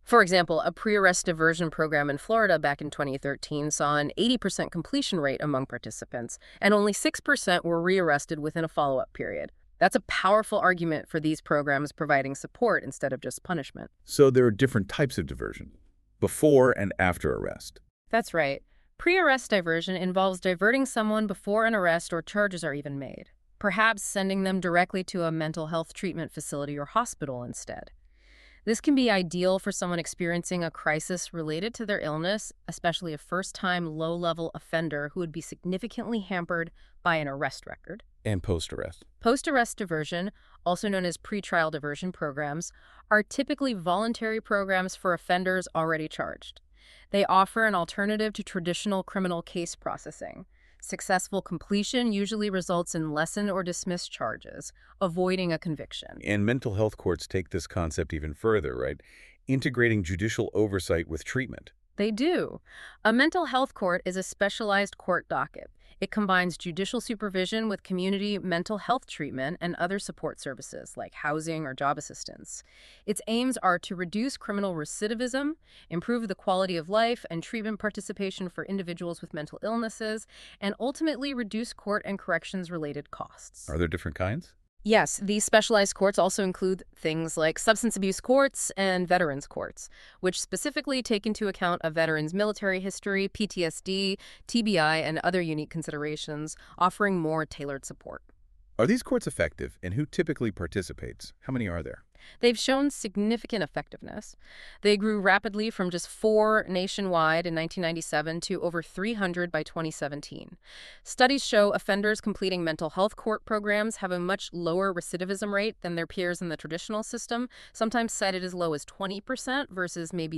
For example, a pre-arrest diversion program in Florida back in 2013 saw an 80% completion rate among participants, and only 6% were rearrested within a follow-up period. That's a powerful argument for these programs providing support instead of just punishment. So there are different types of diversion, before and after arrest. That's right. Pre-arrest diversion involves diverting someone before an arrest or charges are even made, perhaps sending them directly to a mental health treatment facility or hospital instead. This can be ideal for someone experiencing a crisis related to their illness, especially a first-time low-level offender who would be significantly hampered by an arrest record. And post-arrest. Post-arrest diversion, also known as pretrial diversion programs, are typically voluntary programs for offenders already charged. They offer an alternative to traditional criminal case processing. Successful completion usually results in lessened or dismissed charges, avoiding a conviction. And mental health courts take this concept even further, right? Integrating judicial oversight with treatment. They do. A mental health court is a specialized court docket. It combines judicial supervision with community mental health treatment and other support services like housing or job assistance. Its aims are to reduce criminal recidivism, improve the quality of life and treatment participation for individuals with mental illnesses, and ultimately reduce court and corrections-related costs. Are there different kinds? Yes, these specialized courts also include things like substance abuse courts and veterans courts, which specifically take into account a veteran's military history, PTSD, TBI, and other unique considerations, offering more tailored support. Are these courts effective, and who typically participates? How many are there? They've shown significant effectiveness. They grew rapidly from just 4 nationwide in 1997 to over 300 by 2017. Studies show offenders completing mental health court programs have a much lower recidivism rate than their peers in the traditional system, sometimes cited as low as 20% versus maybe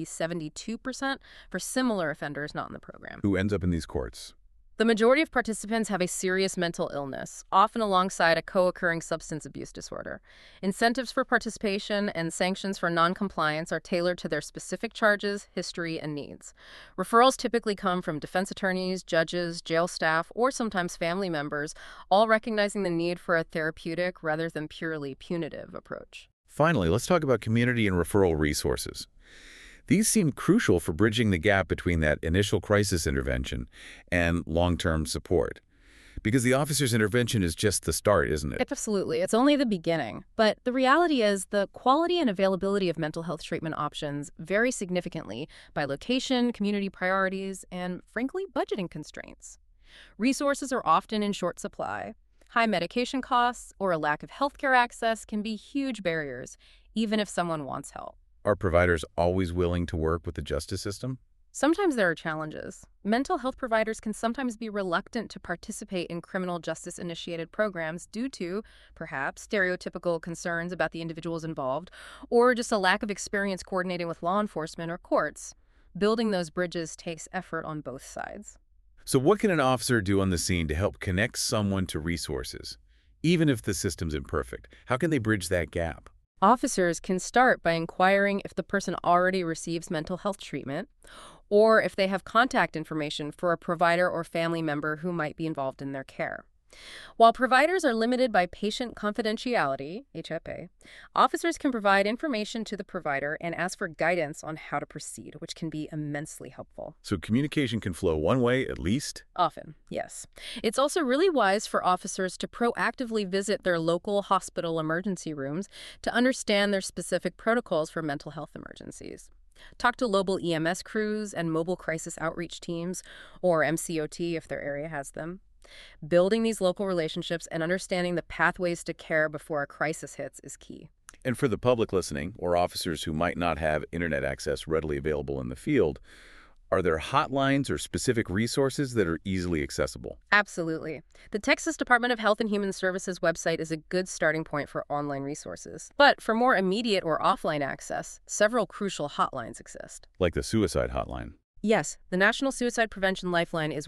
72% for similar offenders not in the program. Who ends up in these courts? The majority of participants have a serious mental illness, often alongside a co-occurring substance abuse disorder. Incentives for participation and sanctions for non-compliance are tailored to their specific charges, history, and needs. Referrals typically come from defense attorneys, judges, jail staff, or sometimes family members, all recognizing the need for a therapeutic rather than purely punitive approach. Finally, let's talk about community and referral resources. These seem crucial for bridging the gap between that initial crisis intervention and long-term support. Because the officer's intervention is just the start, isn't it? Absolutely. It's only the beginning. But the reality is the quality and availability of mental health treatment options vary significantly by location, community priorities, and, frankly, budgeting constraints. Resources are often in short supply. High medication costs or a lack of healthcare access can be huge barriers, even if someone wants help. Are providers always willing to work with the justice system? Sometimes there are challenges. Mental health providers can sometimes be reluctant to participate in criminal justice-initiated programs due to, perhaps, stereotypical concerns about the individuals involved, or just a lack of experience coordinating with law enforcement or courts. Building those bridges takes effort on both sides. So what can an officer do on the scene to help connect someone to resources? Even if the system's imperfect, how can they bridge that gap? Officers can start by inquiring if the person already receives mental health treatment, or if they have contact information for a provider or family member who might be involved in their care. While providers are limited by patient confidentiality, HIPAA, officers can provide information to the provider and ask for guidance on how to proceed, which can be immensely helpful. So communication can flow one way, at least? Often, yes. It's also really wise for officers to proactively visit their local hospital emergency rooms to understand their specific protocols for mental health emergencies. Talk to local EMS crews and mobile crisis outreach teams, or MCOT if their area has them. Building these local relationships and understanding the pathways to care before a crisis hits is key. And for the public listening, or officers who might not have internet access readily available in the field, are there hotlines or specific resources that are easily accessible? Absolutely. The Texas Department of Health and Human Services website is a good starting point for online resources. But for more immediate or offline access, several crucial hotlines exist. Like the suicide hotline. Yes, the National Suicide Prevention Lifeline is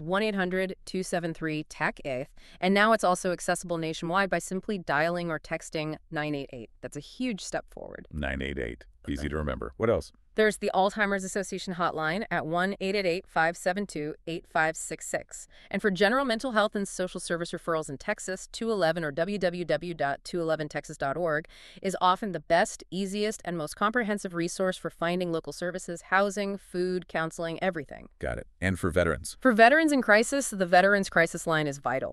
1-800-273-TAC-8, and now it's also accessible nationwide by simply dialing or texting 988. That's a huge step forward. 988. Easy to remember. What else? There's the Alzheimer's Association hotline at 1-888-572-8566. And for general mental health and social service referrals in Texas, 211 or www.211texas.org is often the best, easiest, and most comprehensive resource for finding local services, housing, food, counseling, everything. Got it. And for veterans? For veterans in crisis, the Veterans Crisis Line is vital.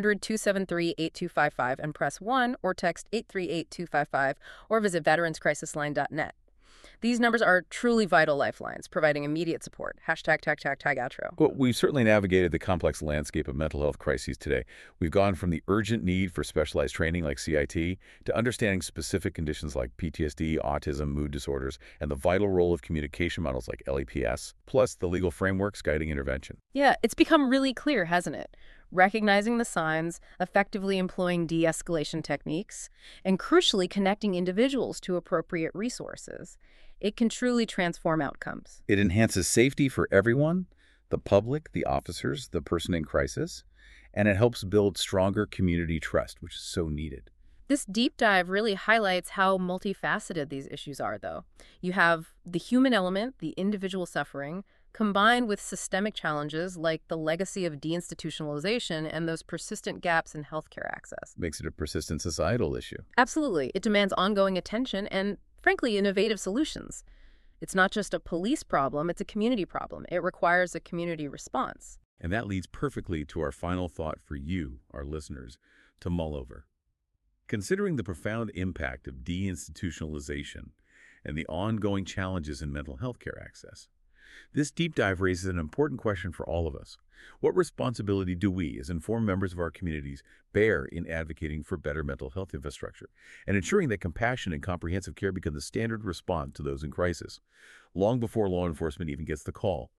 1-800-273-8255 and press 1 or text 838-255 or visit veteranscrisisline.net. These numbers are truly vital lifelines, providing immediate support. #TAG-TAG-TAG-OUTRO. Well, we've certainly navigated the complex landscape of mental health crises today. We've gone from the urgent need for specialized training like CIT to understanding specific conditions like PTSD, autism, mood disorders, and the vital role of communication models like LEPS, plus the legal frameworks guiding intervention. Yeah, it's become really clear, hasn't it? Recognizing the signs, effectively employing de-escalation techniques, and crucially connecting individuals to appropriate resources. It can truly transform outcomes. It enhances safety for everyone, the public, the officers, the person in crisis, and it helps build stronger community trust, which is so needed. This deep dive really highlights how multifaceted these issues are, though. You have the human element, the individual suffering, combined with systemic challenges like the legacy of deinstitutionalization and those persistent gaps in healthcare access. Makes it a persistent societal issue. Absolutely. It demands ongoing attention and, frankly, innovative solutions. It's not just a police problem, it's a community problem. It requires a community response. And that leads perfectly to our final thought for you, our listeners, to mull over. Considering the profound impact of deinstitutionalization and the ongoing challenges in mental health care access, this deep dive raises an important question for all of us. What responsibility do we, as informed members of our communities, bear in advocating for better mental health infrastructure and ensuring that compassion and comprehensive care become the standard response to those in crisis, long before law enforcement even gets the call?